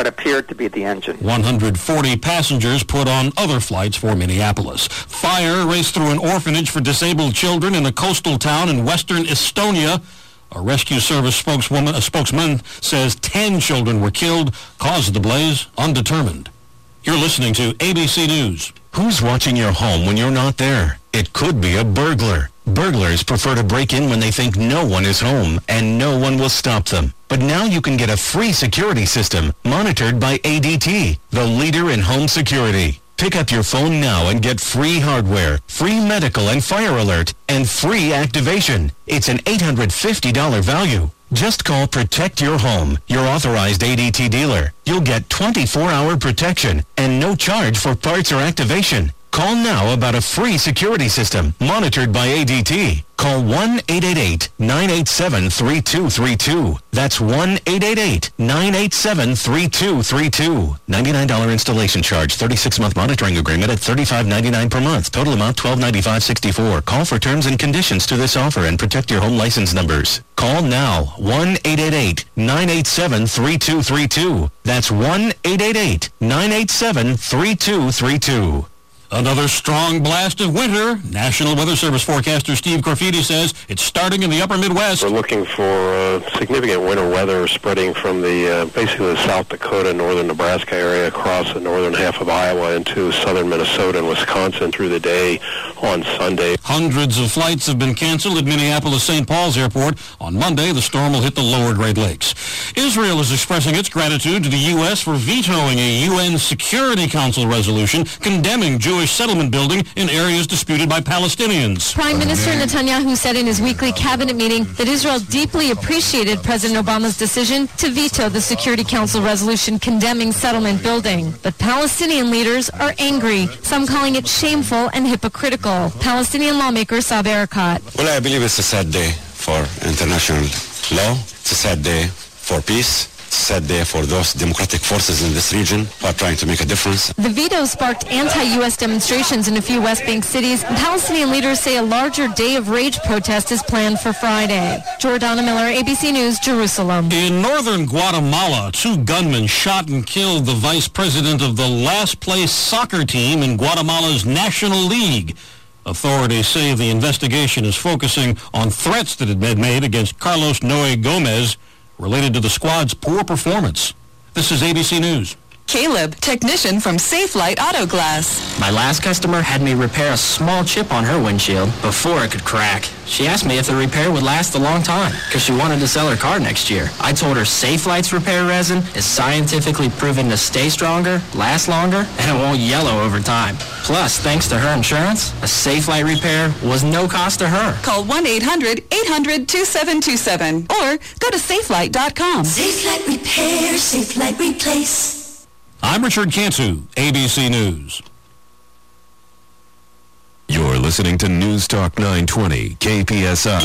what appeared to be the engine. 140 passengers put on other flights for Minneapolis. Fire raced through an orphanage for disabled children in a coastal town in western Estonia. A rescue service spokesman says 10 children were killed. Cause of the blaze undetermined. You're listening to ABC News. Who's watching your home when you're not there? It could be a burglar. Burglars prefer to break in when they think no one is home, and no one will stop them. But now you can get a free security system monitored by ADT, the leader in home security. Pick up your phone now and get free hardware, free medical and fire alert, and free activation. It's an $850 value. Just call Protect Your Home, your authorized ADT dealer. You'll get 24-hour protection and no charge for parts or activation. Call now about a free security system monitored by ADT. Call 1-888-987-3232. That's 1-888-987-3232. $99 installation charge, 36-month monitoring agreement at $35.99 per month. Total amount $1295.64. Call for terms and conditions to this offer and protect your home license numbers. Call now, 1-888-987-3232. That's 1-888-987-3232. Another strong blast of winter. National Weather Service forecaster Steve Corfiti says it's starting in the upper Midwest. We're looking for significant winter weather spreading from the basically the South Dakota, northern Nebraska area across the northern half of Iowa into southern Minnesota and Wisconsin through the day on Sunday. Hundreds of flights have been canceled at Minneapolis-St. Paul's Airport. On Monday, the storm will hit the lower Great Lakes. Israel is expressing its gratitude to the U.S. for vetoing a UN Security Council resolution condemning Jewish settlement building in areas disputed by Palestinians. Prime Minister Netanyahu said in his weekly cabinet meeting that Israel deeply appreciated President Obama's decision to veto the Security Council resolution condemning settlement building. But Palestinian leaders are angry, some calling it shameful and hypocritical. Palestinian lawmaker Saeb Erekat. Well, I believe it's a sad day for international law. It's a sad day for peace. Sad day for those democratic forces in this region who are trying to make a difference. The veto sparked anti-U.S. demonstrations in a few West Bank cities, and Palestinian leaders say a larger day of rage protest is planned for Friday. Jordana Miller, ABC News, Jerusalem. In northern Guatemala, 2 gunmen shot and killed the vice president of the last-place soccer team in Guatemala's National League. Authorities say the investigation is focusing on threats that had been made against Carlos Noe Gomez related to the squad's poor performance. This is ABC News. Caleb, technician from Safelite Auto Glass. My last customer had me repair a small chip on her windshield before it could crack. She asked me if the repair would last a long time because she wanted to sell her car next year. I told her Safelite's repair resin is scientifically proven to stay stronger, last longer, and it won't yellow over time. Plus, thanks to her insurance, a Safelite repair was no cost to her. Call 1-800-800-2727 or go to safelite.com. Safelite Repair, Safelite Replace. I'm Richard Cantu, ABC News. You're listening to News Talk 920, KPSI.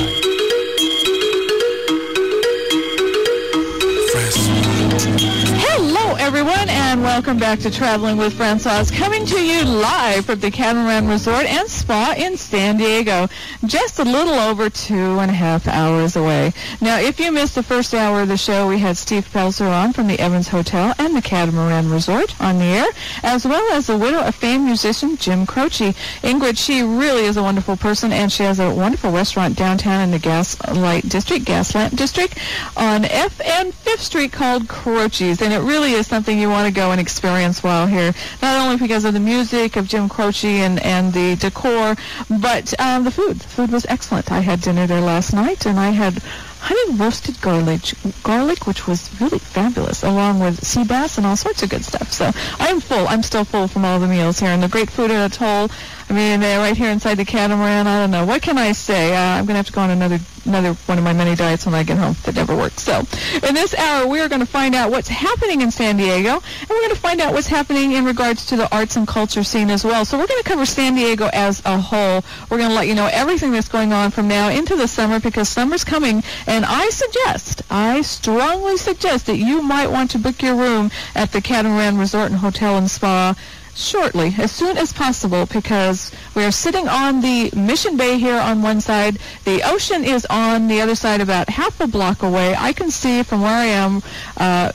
Hello, everyone, and welcome back to Traveling with Francois, coming to you live from the Catamaran Resort and Spa in San Diego, just a little over 2.5 hours away. Now, if you missed the first hour of the show, we had Steve Pelzer on from the Evans Hotel and the Catamaran Resort on the air, as well as the widow of famed musician Jim Croce. Ingrid, she really is a wonderful person, and she has a wonderful restaurant downtown in the Gaslamp District on F and 5th Street called Croce's, and it really is something you want to go and experience while here, not only because of the music of Jim Croce and the decor, but the food. The food was excellent. I had dinner there last night, and I had honey roasted garlic, which was really fabulous, along with sea bass and all sorts of good stuff. So I'm full. I'm still full from all the meals here, and the great food at Atoll. I mean, they're right here inside the Catamaran. I don't know. What can I say? I'm going to have to go on another one of my many diets when I get home. That never works. So in this hour, we are going to find out what's happening in San Diego, and we're going to find out what's happening in regards to the arts and culture scene as well. So we're going to cover San Diego as a whole. We're going to let you know everything that's going on from now into the summer, because summer's coming, and I strongly suggest that you might want to book your room at the Catamaran Resort and Hotel and Spa shortly, as soon as possible, because we are sitting on the Mission Bay here on one side. The ocean is on the other side, about half a block away. I can see from where I am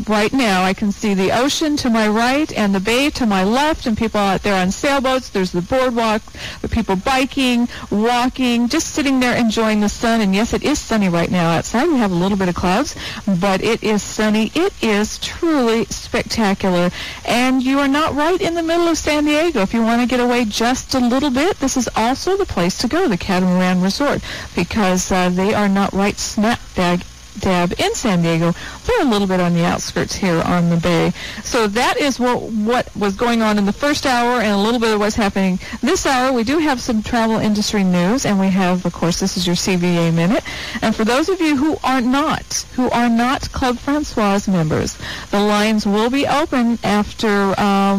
right now I can see the ocean to my right and the bay to my left, and people out there on sailboats. There's the boardwalk, the people biking, walking, just sitting there enjoying the sun. And yes, it is sunny right now outside. We have a little bit of clouds, but it is sunny. It is truly spectacular. And you are not right in the middle of San Diego. If you want to get away just a little bit, this is also the place to go, the Catamaran Resort, because they are not right smack dab in San Diego. They're a little bit on the outskirts here on the bay. So that is what was going on in the first hour, and a little bit of what's happening this hour. We do have some travel industry news, and we have, of course, this is your CVA Minute. And for those of you who are not Club Francoise members, the lines will be open after,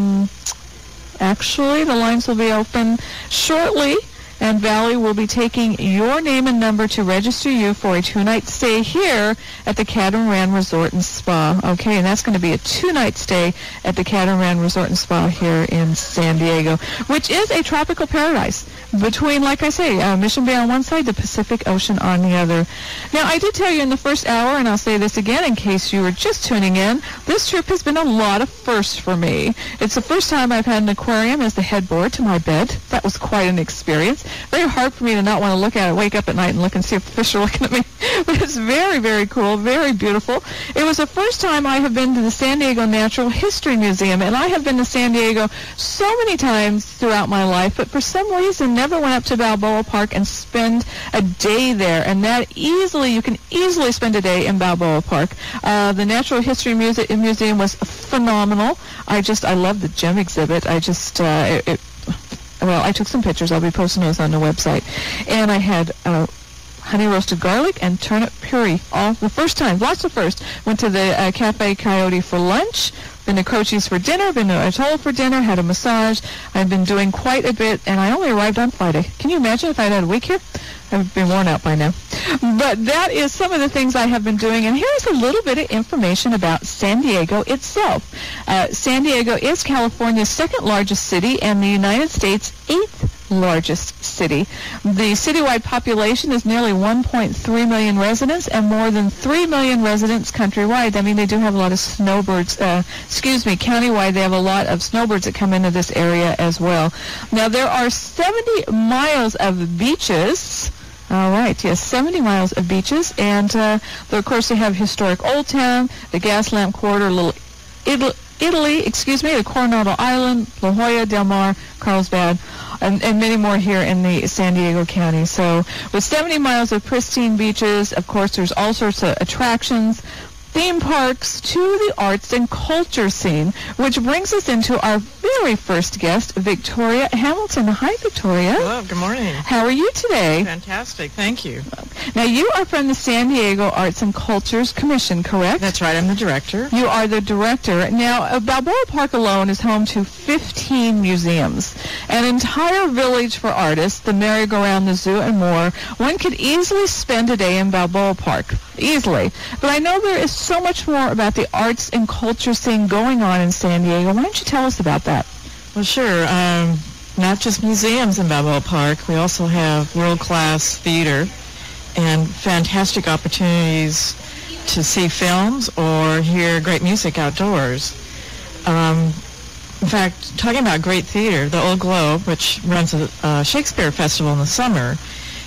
actually, the lines will be open shortly, and Valley will be taking your name and number to register you for a 2-night stay here at the Catamaran Resort and Spa. Okay, and that's going to be a 2-night stay at the Catamaran Resort and Spa here in San Diego, which is a tropical paradise between, like I say, Mission Bay on one side, the Pacific Ocean on the other. Now, I did tell you in the first hour, and I'll say this again in case you were just tuning in, this trip has been a lot of firsts for me. It's the first time I've had an aquarium as the headboard to my bed. That was quite an experience. Very hard for me to not want to look at it, wake up at night and look and see if the fish are looking at me. But it's very, very cool, very beautiful. It was the first time I have been to the San Diego Natural History Museum, and I have been to San Diego so many times throughout my life, but for some reason never went up to Balboa Park and spend a day there. And that you can easily spend a day in Balboa Park. The Natural History Museum was phenomenal. I love the gem exhibit. Well, I took some pictures. I'll be posting those on the website. And I had honey roasted garlic and turnip puree. All the first time, lots of first. Went to the Cafe Coyote for lunch. Been to Croce's for dinner. Been to Atoll for dinner. Had a massage. I've been doing quite a bit, and I only arrived on Friday. Can you imagine if I'd had a week here? I've been worn out by now. But that is some of the things I have been doing. And here's a little bit of information about San Diego itself. San Diego is California's second largest city and the United States' 8th largest city. The citywide population is nearly 1.3 million residents and more than 3 million residents countrywide. I mean, they do have a lot of snowbirds. Countywide, they have a lot of snowbirds that come into this area as well. Now, there are 70 miles of beaches. All right, yes, 70 miles of beaches, and of course they have historic Old Town, the Gaslamp Quarter, Little Italy, the Coronado Island, La Jolla, Del Mar, Carlsbad, and many more here in the San Diego County. So with 70 miles of pristine beaches, of course there's all sorts of attractions, theme parks, to the arts and culture scene, which brings us into our very first guest, Victoria Hamilton. Hi, Victoria. Hello, good morning. How are you today? Fantastic, thank you. Now, you are from the San Diego Arts and Cultures Commission, correct? That's right, I'm the director. You are the director. Now, Balboa Park alone is home to 15 museums, an entire village for artists, the merry-go-round, the zoo, and more. One could easily spend a day in Balboa Park, easily. But I know there is so much more about the arts and culture scene going on in San Diego. Why don't you tell us about that? Well, sure. Not just museums in Balboa Park. We also have world-class theater and fantastic opportunities to see films or hear great music outdoors. In fact, talking about great theater, the Old Globe, which runs a Shakespeare festival in the summer,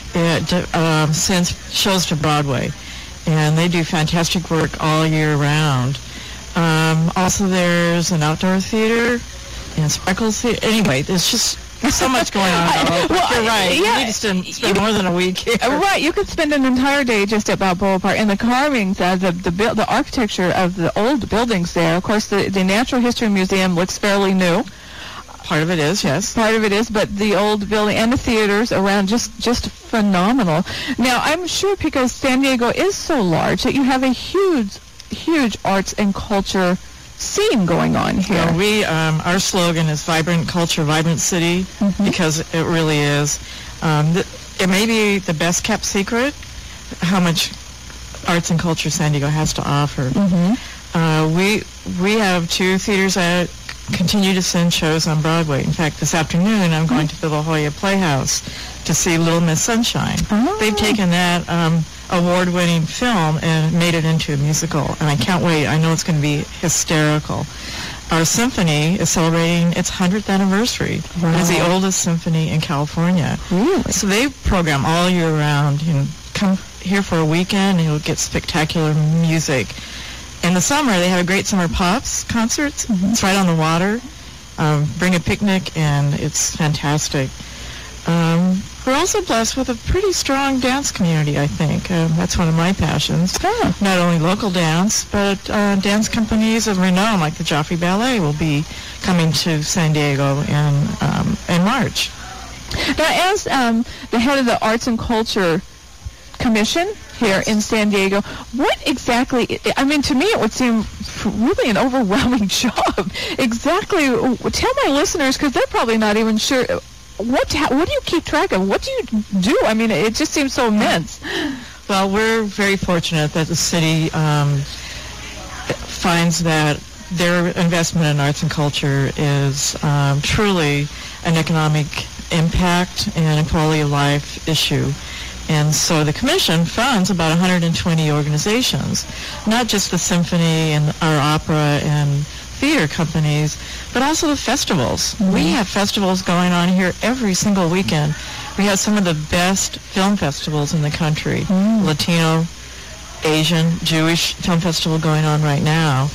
it sends shows to Broadway. And they do fantastic work all year round. Also, there's an outdoor theater and Spreckles Theater. Anyway, there's just so much going on. Well, you're right. Yeah, you need to spend more than a week here. Right. You could spend an entire day just at Balboa Park. And the carvings, the architecture of the old buildings there. Of course, the Natural History Museum looks fairly new. Part of it is, yes. Part of it is, but the old building and the theaters around just phenomenal. Now, I'm sure because San Diego is so large that you have a huge arts and culture scene going on here. Yeah, our slogan is Vibrant Culture, Vibrant City, because it really is. It may be the best kept secret how much arts and culture San Diego has to offer. We have 2 theaters that continue to send shows on Broadway. In fact, this afternoon I'm going to the La Jolla Playhouse to see Little Miss Sunshine. They've taken that award-winning film and made it into a musical. And I can't wait. I know it's going to be hysterical. Our symphony is celebrating its 100th anniversary. Wow. It's the oldest symphony in California. Really? So they program all year round. You can come here for a weekend and you'll get spectacular music. In the summer, they have a great Summer Pops concerts. Mm-hmm. It's right on the water. Bring a picnic, and it's fantastic. We're also blessed with a pretty strong dance community, I think. That's one of my passions. Oh. Not only local dance, but dance companies of renown, like the Joffrey Ballet, will be coming to San Diego in March. Now, as the head of the Arts and Culture Commission here in San Diego, what exactly, I mean, to me it would seem really an overwhelming job. Exactly, tell my listeners, because they're probably not even sure, what do you keep track of? What do you do? I mean, it just seems so immense. Well, we're very fortunate that the city finds that their investment in arts and culture is truly an economic impact and a quality of life issue. And so the commission funds about 120 organizations, not just the symphony and our opera and theater companies, but also the festivals. Mm-hmm. We have festivals going on here every single weekend. We have some of the best film festivals in the country. Mm. Latino, Asian, Jewish film festival going on right now.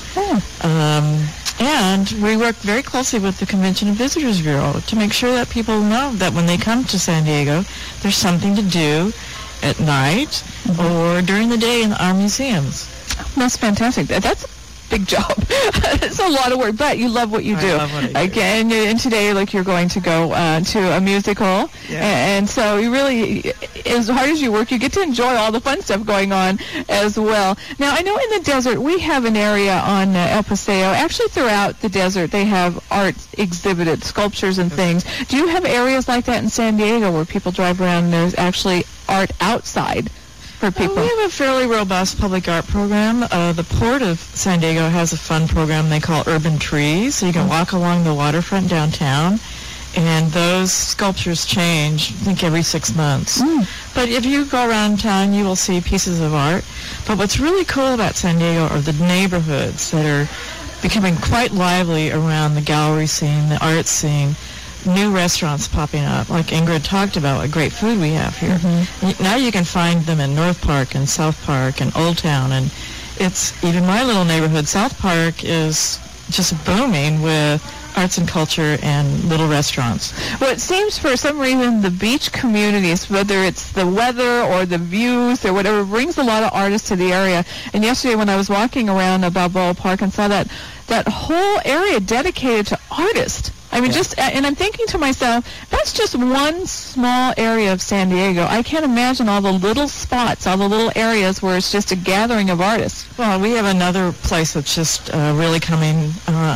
And we work very closely with the Convention and Visitors Bureau to make sure that people know that when they come to San Diego, there's something to do at night or during the day in our museums. That's fantastic. That's a big job. It's a lot of work, but you love what you do. I love what I do. And today, like, you're going to go to a musical, and so you really, as hard as you work, you get to enjoy all the fun stuff going on as well. Now, I know in the desert, we have an area on El Paseo. Actually, throughout the desert, they have art exhibited, sculptures and things. Do you have areas like that in San Diego where people drive around and there's actually art outside for people? We have a fairly robust public art program. The Port of San Diego has a fun program they call Urban Trees. So you can walk along the waterfront downtown, and those sculptures change, I think, every 6 months. But if you go around town, you will see pieces of art. But what's really cool about San Diego are the neighborhoods that are becoming quite lively around the gallery scene, the art scene. New restaurants popping up, like Ingrid talked about, what great food we have here. Mm-hmm. Now you can find them in North Park and South Park and Old Town, and it's even my little neighborhood, South Park, is just booming with arts and culture and little restaurants. Well, it seems for some reason the beach communities, whether it's the weather or the views or whatever, brings a lot of artists to the area. And yesterday when I was walking around Balboa Park and saw that whole area dedicated to artists, I mean, and I'm thinking to myself, that's just one small area of San Diego. I can't imagine all the little spots, all the little areas where it's just a gathering of artists. Well, we have another place that's just really coming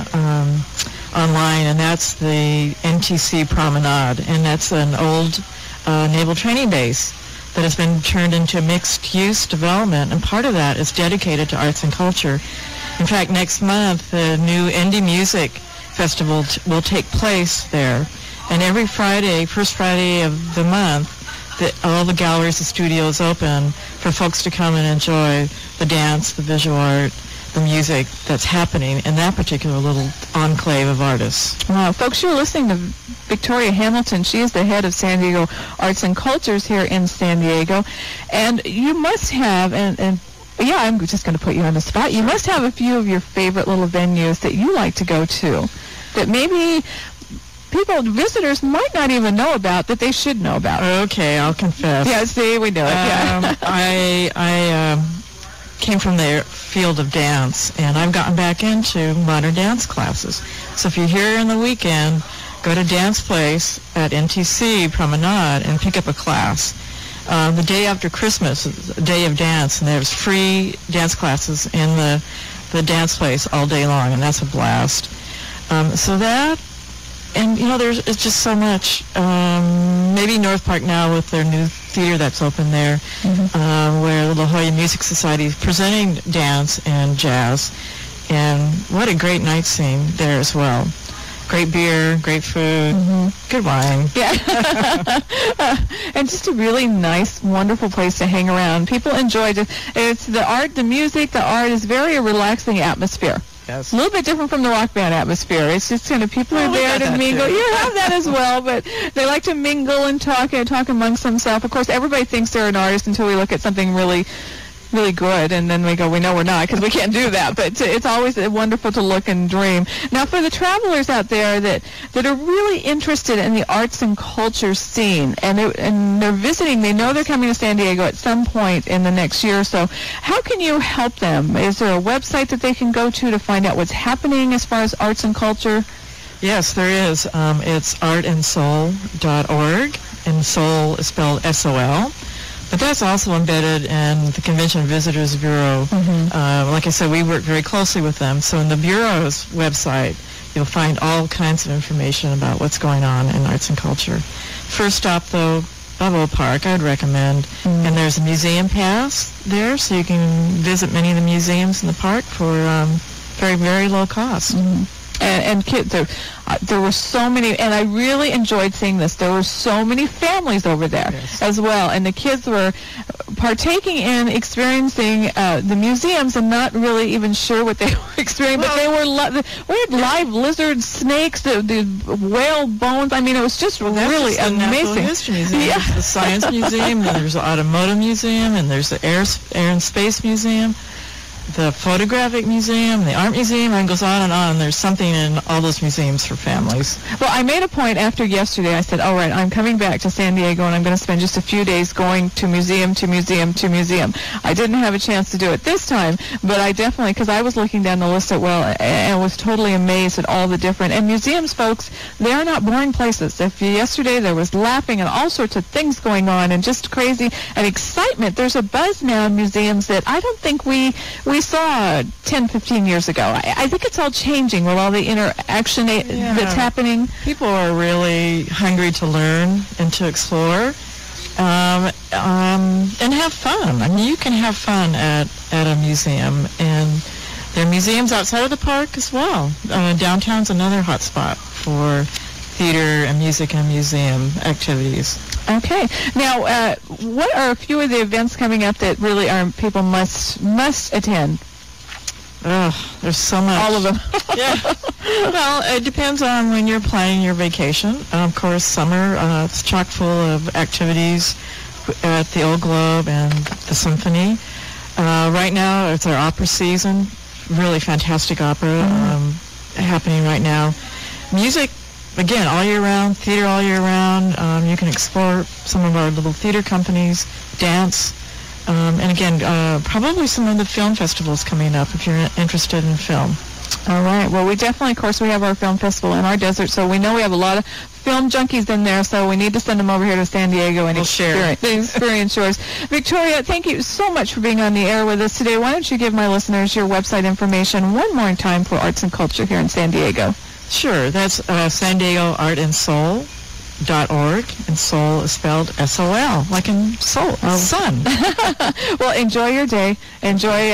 online, and that's the NTC Promenade, and that's an old naval training base that has been turned into mixed-use development, and part of that is dedicated to arts and culture. In fact, next month, the new Indie Music Festival will take place there, and every Friday, first Friday of the month, all the galleries and studios open for folks to come and enjoy the dance, the visual art, the music that's happening in that particular little enclave of artists. Wow, folks, you're listening to Victoria Hamilton. She is the head of San Diego Arts and Cultures here in San Diego, and you must have, yeah, I'm just going to put you on the spot. You must have a few of your favorite little venues that you like to go to that maybe visitors might not even know about, that they should know about. Okay, I'll confess. Yeah, see, we know it. I came from the field of dance, and I've gotten back into modern dance classes. So if you're here on the weekend, go to Dance Place at NTC Promenade and pick up a class. The day after Christmas is a day of dance, and there's free dance classes in the Dance Place all day long, and that's a blast. So that, and it's just so much. Maybe North Park now with their new theater that's open there, where the La Jolla Music Society is presenting dance and jazz, and what a great night scene there as well. Great beer, great food, good wine. Yeah. And just a really nice, wonderful place to hang around. People enjoy it. It's the art, the music, the art is very relaxing atmosphere. Yes. A little bit different from the rock band atmosphere. It's just kind of people are there to mingle. You have that as well, but they like to mingle and talk amongst themselves. Of course, everybody thinks they're an artist until we look at something really good, and then we go, we know we're not, because we can't do that. But it's always wonderful to look and dream. Now, for the travelers out there that are really interested in the arts and culture scene, and they're visiting, they know they're coming to San Diego at some point in the next year or so, how can you help them? Is there a website that they can go to find out what's happening as far as arts and culture? Yes, there is. It's artandsoul.org, and soul is spelled S-O-L. But that's also embedded in the Convention Visitors Bureau. Like I said, we work very closely with them. So in the Bureau's website, you'll find all kinds of information about what's going on in arts and culture. First stop, though, Balboa Park, I'd recommend. And there's a museum pass there, so you can visit many of the museums in the park for very, very low cost. And kids, there were so many, and I really enjoyed seeing this. There were so many families over there as well, and the kids were partaking in experiencing the museums and not really even sure what they were experiencing. But they were we had live lizards, snakes, the whale bones. I mean, it was just really amazing. The Natural History Museum, there's the Science Museum, and there's the Automotive Museum, and there's the Air and Space Museum, the Photographic Museum, the Art Museum, and it goes on and on. There's something in all those museums for families. Well, I made a point after yesterday. I said, all right, I'm coming back to San Diego, and I'm going to spend just a few days going to museum to museum to museum. I didn't have a chance to do it this time, but I definitely, because I was looking down the list and was totally amazed at all the different. And museums, folks, they are not boring places. Yesterday there was laughing and all sorts of things going on and just crazy and excitement. There's a buzz now in museums that I don't think we saw 10, 15 years ago. I think it's all changing with all the interaction that's happening. People are really hungry to learn and to explore and have fun. I mean, you can have fun at a museum, and there are museums outside of the park as well. Downtown's another hot spot for theater and music and museum activities. Okay. Now, what are a few of the events coming up that really people must attend? There's so much. All of them. Yeah. Well, it depends on when you're planning your vacation. Of course, summer, it's chock full of activities at the Old Globe and the Symphony. Right now, it's our opera season. Really fantastic opera happening right now. Music, again, all year round, theater all year round. You can explore some of our little theater companies, dance, and again, probably some of the film festivals coming up if you're interested in film. All right. Well, we definitely, of course, we have our film festival in our desert, so we know we have a lot of film junkies in there, so we need to send them over here to San Diego and experience yours. Victoria, thank you so much for being on the air with us today. Why don't you give my listeners your website information one more time for arts and culture here in San Diego? Sure. That's San Diego artandsoul.org, and soul is spelled S-O-L, like in soul, sun. Well, enjoy your day. Enjoy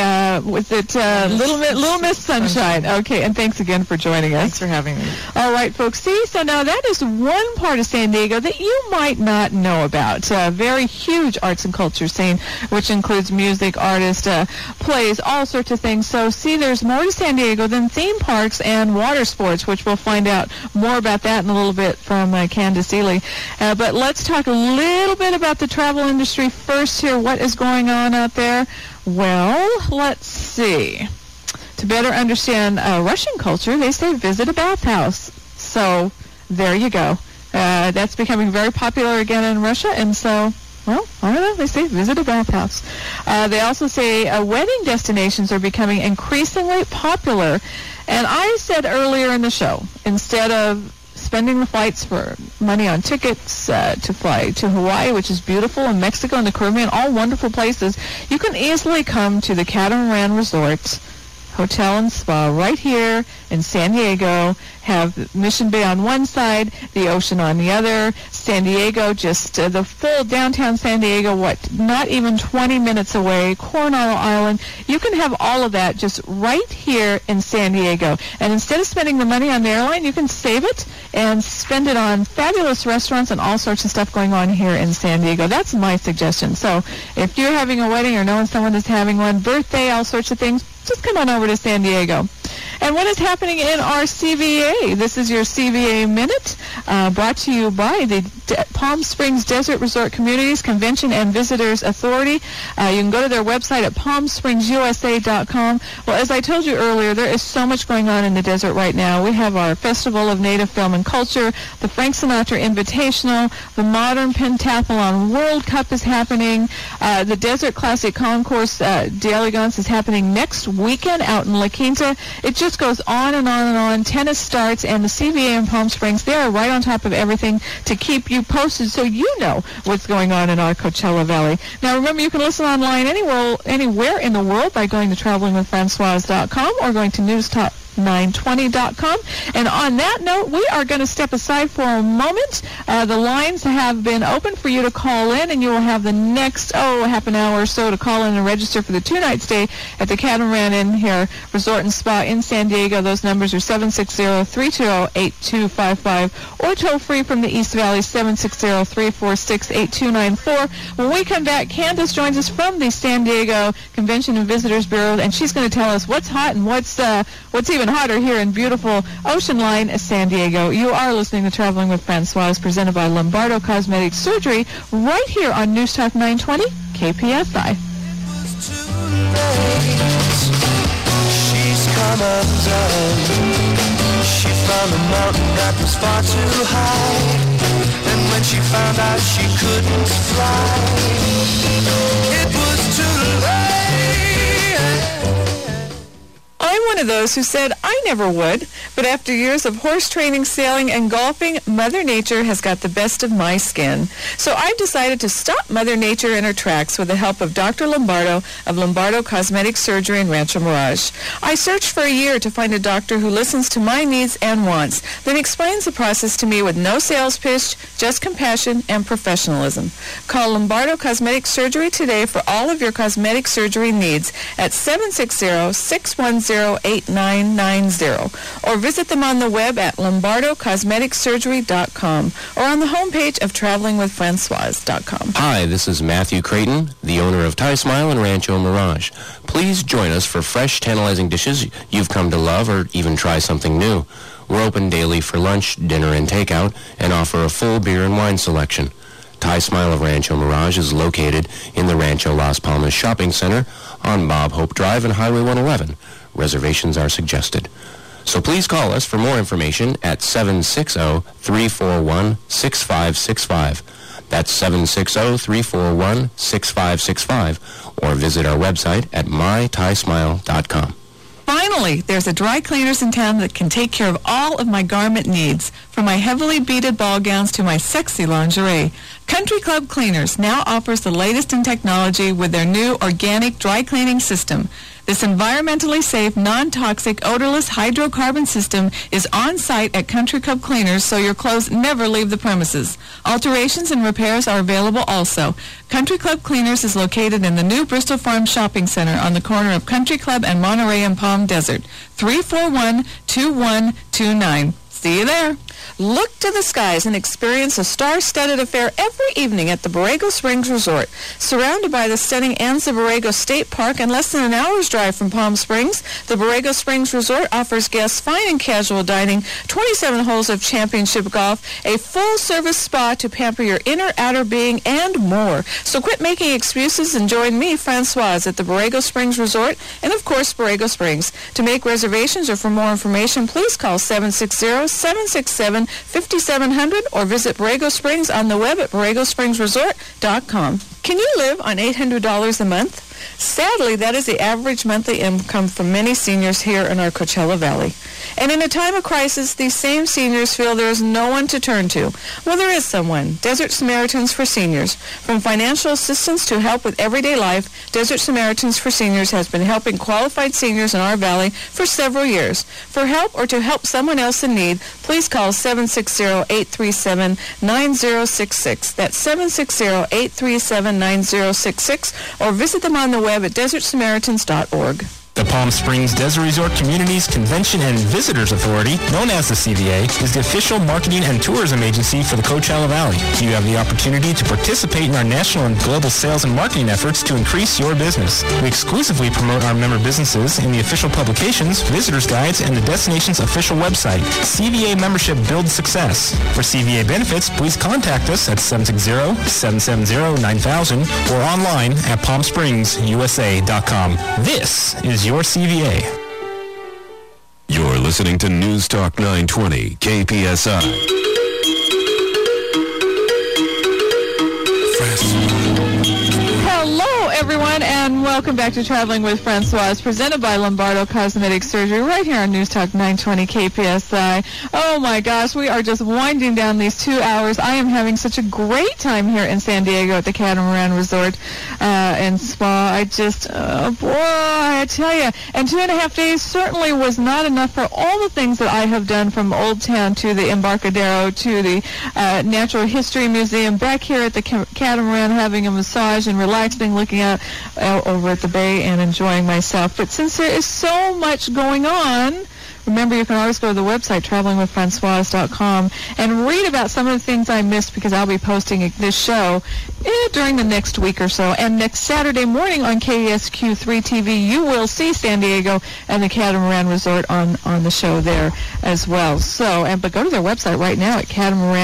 Little Miss Sunshine. Okay, and thanks again for joining us. Thanks for having me. All right, folks. See, so now that is one part of San Diego that you might not know about. A very huge arts and culture scene, which includes music, artists, plays, all sorts of things. So, see, there's more to San Diego than theme parks and water sports, which we'll find out more about that in a little bit from Candace Ely. But let's talk a little bit about the travel industry first here. What is going on out there? Well, let's see. To better understand Russian culture, they say visit a bathhouse. So there you go. That's becoming very popular again in Russia, and so, well, I don't know, they say visit a bathhouse. They also say wedding destinations are becoming increasingly popular. And I said earlier in the show, instead of spending the flights for money on tickets to fly to Hawaii, which is beautiful, and Mexico and the Caribbean, all wonderful places, you can easily come to the Catamaran Resort Hotel and Spa right here in San Diego. Have Mission Bay on one side, the ocean on the other. San Diego, just the full downtown San Diego, not even 20 minutes away. Coronado Island. You can have all of that just right here in San Diego. And instead of spending the money on the airline, you can save it and spend it on fabulous restaurants and all sorts of stuff going on here in San Diego. That's my suggestion. So if you're having a wedding or knowing someone that's having one, birthday, all sorts of things, just come on over to San Diego. And what is happening in our CVA? This is your CVA Minute, brought to you by the Palm Springs Desert Resort Communities Convention and Visitors Authority. You can go to their website at palmspringsusa.com. Well, as I told you earlier, there is so much going on in the desert right now. We have our Festival of Native Film and Culture, the Frank Sinatra Invitational, the Modern Pentathlon World Cup is happening, the Desert Classic Concourse d'Elegance is happening next weekend out in La Quinta. It just goes on and on and on. Tennis starts, and the CVA in Palm Springs, they are right on top of everything to keep you posted so you know what's going on in our Coachella Valley. Now, remember, you can listen online anywhere in the world by going to travelingwithfrancoise.com or going to newstop920.com. And on that note, we are going to step aside for a moment. The lines have been open for you to call in, and you will have the next, half an hour or so to call in and register for the 2-night stay at the Catamaran Inn here, Resort and Spa in San Diego. Those numbers are 760-320-8255 or toll free from the East Valley, 760-346-8294. When we come back, Candace joins us from the San Diego Convention and Visitors Bureau, and she's going to tell us what's hot and what's even hotter here in beautiful Ocean Line, San Diego. You are listening to Traveling with Francoise, presented by Lombardo Cosmetic Surgery, right here on News Talk 920 KPSI. She's come undone. She found a mountain that was far too high, and when she found out she couldn't fly, it was too late. I'm one of those who said I never would, but after years of horse training, sailing, and golfing, Mother Nature has got the best of my skin. So I've decided to stop Mother Nature in her tracks with the help of Dr. Lombardo of Lombardo Cosmetic Surgery in Rancho Mirage. I searched for a year to find a doctor who listens to my needs and wants, then explains the process to me with no sales pitch, just compassion and professionalism. Call Lombardo Cosmetic Surgery today for all of your cosmetic surgery needs at 760-610-8990 or visit them on the web at lombardocosmeticsurgery.com or on the homepage of travelingwithfrancoise.com. Hi, this is Matthew Creighton, the owner of Thai Smile in Rancho Mirage. Please join us for fresh, tantalizing dishes you've come to love or even try something new. We're open daily for lunch, dinner, and takeout and offer a full beer and wine selection. Thai Smile of Rancho Mirage is located in the Rancho Las Palmas Shopping Center on Bob Hope Drive and Highway 111. Reservations are suggested. So please call us for more information at 760-341-6565. That's 760-341-6565. Or visit our website at mythaismile.com. Finally, there's a dry cleaners in town that can take care of all of my garment needs, from my heavily beaded ball gowns to my sexy lingerie. Country Club Cleaners now offers the latest in technology with their new organic dry cleaning system. This environmentally safe, non-toxic, odorless hydrocarbon system is on site at Country Club Cleaners, so your clothes never leave the premises. Alterations and repairs are available also. Country Club Cleaners is located in the new Bristol Farm Shopping Center on the corner of Country Club and Monterey and Palm Desert. 341-2129. See you there. Look to the skies and experience a star-studded affair every evening at the Borrego Springs Resort. Surrounded by the stunning Anza Borrego State Park and less than an hour's drive from Palm Springs, the Borrego Springs Resort offers guests fine and casual dining, 27 holes of championship golf, a full-service spa to pamper your inner, outer being, and more. So quit making excuses and join me, Francoise, at the Borrego Springs Resort and, of course, Borrego Springs. To make reservations or for more information, please call 760-767-5700 or visit Borrego Springs on the web at borregospringsresort.com. Can you live on $800 a month? Sadly, that is the average monthly income for many seniors here in our Coachella Valley. And in a time of crisis, these same seniors feel there is no one to turn to. Well, there is someone. Desert Samaritans for Seniors. From financial assistance to help with everyday life, Desert Samaritans for Seniors has been helping qualified seniors in our valley for several years. For help or to help someone else in need, please call 760-837-9066. That's 760-837-9066, or visit them on the web at desertsamaritans.org. The Palm Springs Desert Resort Communities Convention and Visitors Authority, known as the CVA, is the official marketing and tourism agency for the Coachella Valley. You have the opportunity to participate in our national and global sales and marketing efforts to increase your business. We exclusively promote our member businesses in the official publications, visitors guides, and the destination's official website. CVA membership builds success. For CVA benefits, please contact us at 760-770-9000 or online at palmspringsusa.com. This is your CVA. You're listening to News Talk 920 KPSI. Hello, everyone, and welcome back to Traveling with Francoise, presented by Lombardo Cosmetic Surgery, right here on News Talk 920 KPSI. Oh my gosh, we are just winding down these 2 hours. I am having such a great time here in San Diego at the Catamaran Resort and Spa. I just, boy, I tell you, and 2.5 days certainly was not enough for all the things that I have done, from Old Town to the Embarcadero to the Natural History Museum, back here at the Catamaran having a massage and relaxing, looking out over at the bay and enjoying myself. But since there is so much going on, remember, you can always go to the website, travelingwithfrancoise.com, and read about some of the things I missed, because I'll be posting this show during the next week or so. And next Saturday morning on KESQ3 TV, you will see San Diego and the Catamaran Resort on the show there as well. So, but go to their website right now at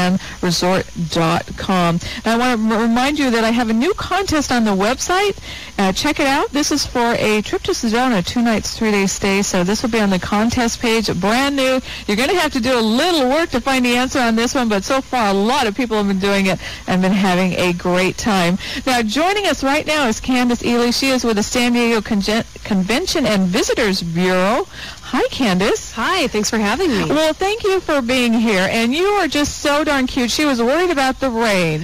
catamaranresort.com. And I want to remind you that I have a new contest on the website. Check it out. This is for a trip to Sedona, 2 nights, 3-day stay. So this will be on the contest page, brand new. You're going to have to do a little work to find the answer on this one, but so far a lot of people have been doing it and been having a great time. Now, joining us right now is Candace Ely. She is with the San Diego Convention and Visitors Bureau. Hi, Candace. Hi, thanks for having me. Well, thank you for being here, and you are just so darn cute. She was worried about the rain.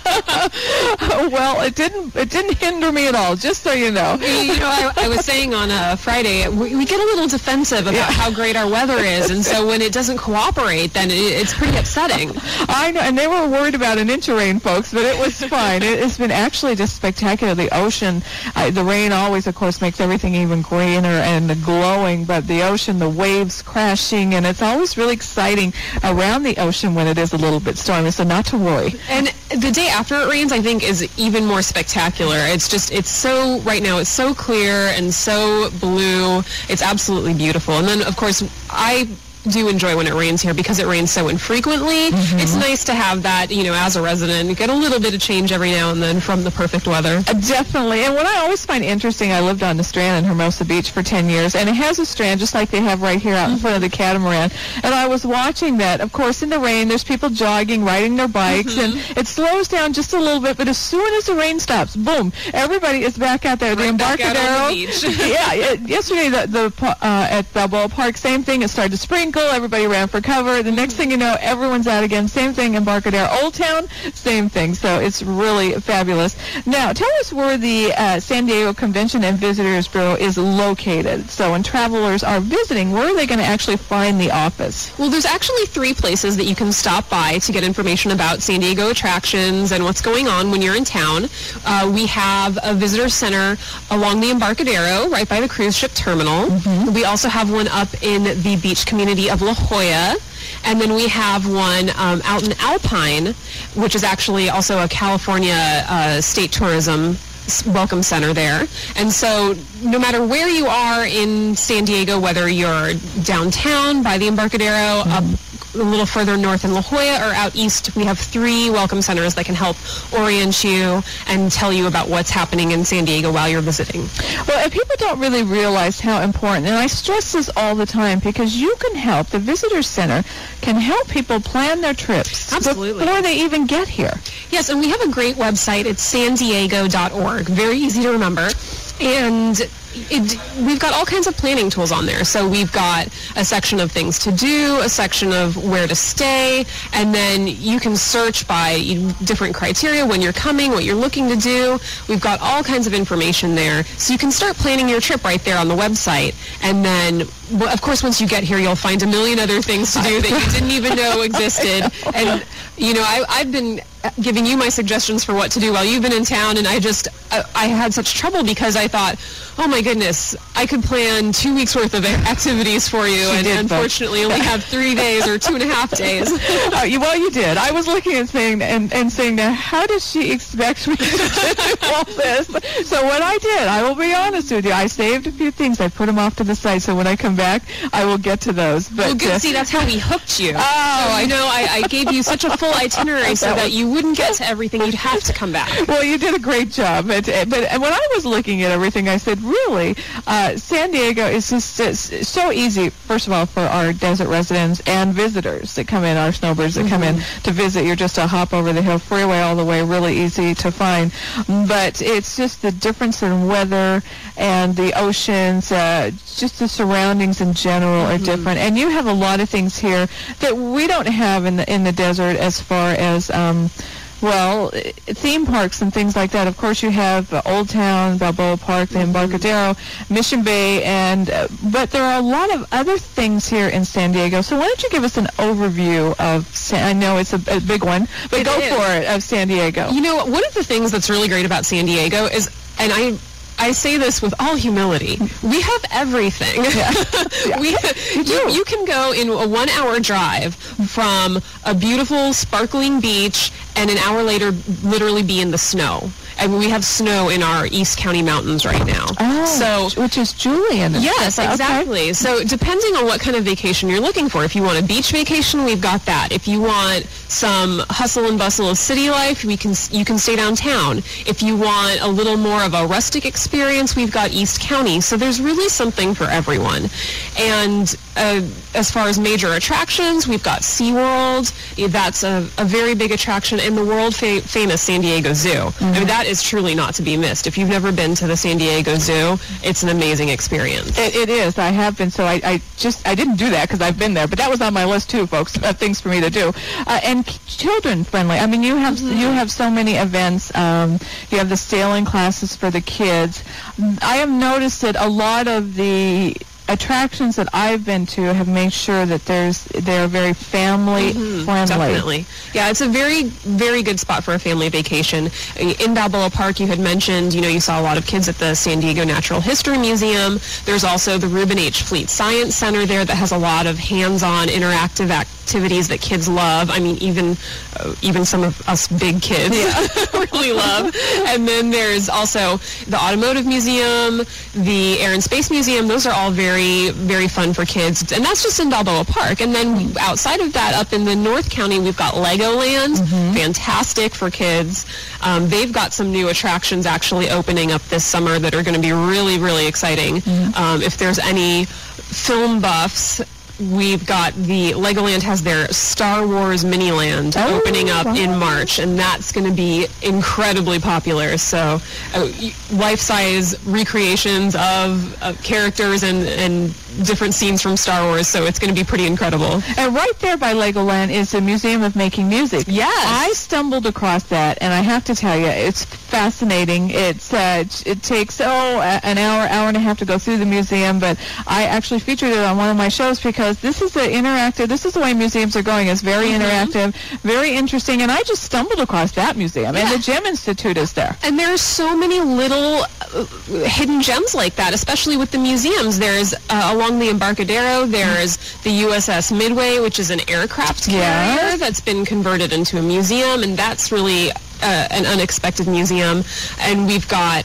Well, it didn't hinder me at all, just so you know. I was saying on Friday, we get a little defensive about how great our weather is, and so when it doesn't cooperate, then it's pretty upsetting. I know, and they were worried about an inch of rain, folks, but it was fine. It's been actually just spectacular. The ocean, the rain always, of course, makes everything even greener and glowing, but the ocean, the waves crashing, and it's always really exciting around the ocean when it is a little bit stormy, so not to worry. And the day after it rains, I think, is even more spectacular. Right now, it's so clear and so blue. It's absolutely beautiful. And then, of course, I do enjoy when it rains here because it rains so infrequently. Mm-hmm. It's nice to have that, as a resident, get a little bit of change every now and then from the perfect weather. Definitely. And what I always find interesting, I lived on the Strand in Hermosa Beach for 10 years, and it has a strand just like they have right here out in front of the Catamaran. And I was watching that. Of course, in the rain, there's people jogging, riding their bikes, and it slows down just a little bit, but as soon as the rain stops, boom, everybody is back out there. The Embarcadero. Yesterday at Balboa Park, same thing. It started to sprinkle. Everybody ran for cover. The next thing you know, everyone's out again. Same thing, Embarcadero. Old Town, same thing. So it's really fabulous. Now, tell us where the San Diego Convention and Visitors Bureau is located. So when travelers are visiting, where are they going to actually find the office? Well, there's actually 3 places that you can stop by to get information about San Diego attractions and what's going on when you're in town. We have a visitor center along the Embarcadero, right by the cruise ship terminal. Mm-hmm. We also have one up in the beach community of La Jolla, and then we have one out in Alpine, which is actually also a California state tourism welcome center there. And so no matter where you are in San Diego, whether you're downtown by the Embarcadero, up a little further north in La Jolla, or out east, we have 3 welcome centers that can help orient you and tell you about what's happening in San Diego while you're visiting. Well, and people don't really realize how important, and I stress this all the time, because you can help, the Visitor Center can help people plan their trips before they even get here. Yes, and we have a great website. It's sandiego.org. Very easy to remember. And we've got all kinds of planning tools on there. So we've got a section of things to do, a section of where to stay, and then you can search by different criteria when you're coming, what you're looking to do. We've got all kinds of information there. So you can start planning your trip right there on the website. And then, of course, once you get here, you'll find a million other things to do that you didn't even know existed. And, I've been giving you my suggestions for what to do while you've been in town, and I had such trouble because I thought, oh my goodness, I could plan 2 weeks worth of activities for you, and unfortunately only have 3 days or 2.5 days. Well, you did. I was looking at saying and saying, now, how does she expect me to do all this? So what I did, I will be honest with you, I saved a few things. I put them off to the side, so when I come back, I will get to those. But, well, good. See, that's how we hooked you. Oh, I know. I gave you such a full itinerary so that you wouldn't get to everything. You'd have to come back. Well, you did a great job. But when I was looking at everything, I said, really, San Diego is just so easy, first of all, for our desert residents and visitors that come in, our snowbirds that come in to visit. You're just a hop over the hill freeway all the way, really easy to find. But it's just the difference in weather and the oceans, just the surroundings in general are different. And you have a lot of things here that we don't have in the desert as far as theme parks and things like that. Of course, you have Old Town, Balboa Park, the Embarcadero, Mission Bay, but there are a lot of other things here in San Diego. So why don't you give us an overview of, I know it's a big one, but go for it, of San Diego. One of the things that's really great about San Diego is, and I say this with all humility, we have everything. You can go in a 1-hour drive from a beautiful, sparkling beach and an hour later literally be in the snow. And we have snow in our East County mountains right now. Oh, which is Julian. Yes, exactly. Okay. So depending on what kind of vacation you're looking for, if you want a beach vacation, we've got that. If you want some hustle and bustle of city life, you can stay downtown. If you want a little more of a rustic experience, we've got East County. So there's really something for everyone. And as far as major attractions, we've got SeaWorld. That's a very big attraction, and the world famous San Diego Zoo. I mean, that is truly not to be missed. If you've never been to the San Diego Zoo, it's an amazing experience. It is. I have been, so I didn't do that because I've been there, but that was on my list too, folks, things for me to do. And children friendly. I mean, you have so many events. You have the sailing classes for the kids. I have noticed that a lot of the attractions that I've been to have made sure that they're very family friendly. Definitely. Yeah, it's a very, very good spot for a family vacation. In Balboa Park, you had mentioned, you saw a lot of kids at the San Diego Natural History Museum. There's also the Reuben H. Fleet Science Center there that has a lot of hands-on interactive activities that kids love. I mean, even some of us big kids really love. And then there's also the Automotive Museum, the Air and Space Museum. Those are all very, very fun for kids. And that's just in Balboa Park. And then outside of that, up in the North County, we've got Legoland, fantastic for kids. They've got some new attractions actually opening up this summer that are going to be really, really exciting. If there's any film buffs, we've got the Legoland has their Star Wars Miniland opening up in March, and that's going to be incredibly popular. So life-size recreations of characters and different scenes from Star Wars, so it's going to be pretty incredible. And right there by Legoland is the Museum of Making Music. Yes. I stumbled across that, and I have to tell you, it's fascinating. It takes, an hour and a half to go through the museum, but I actually featured it on one of my shows because this is the way museums are going. It's very interactive, very interesting, and I just stumbled across that museum, and the Gem Institute is there. And there's so many little hidden gems like that, especially with the museums. There's along the Embarcadero, there's the USS Midway, which is an aircraft carrier that's been converted into a museum, and that's really an unexpected museum. And we've got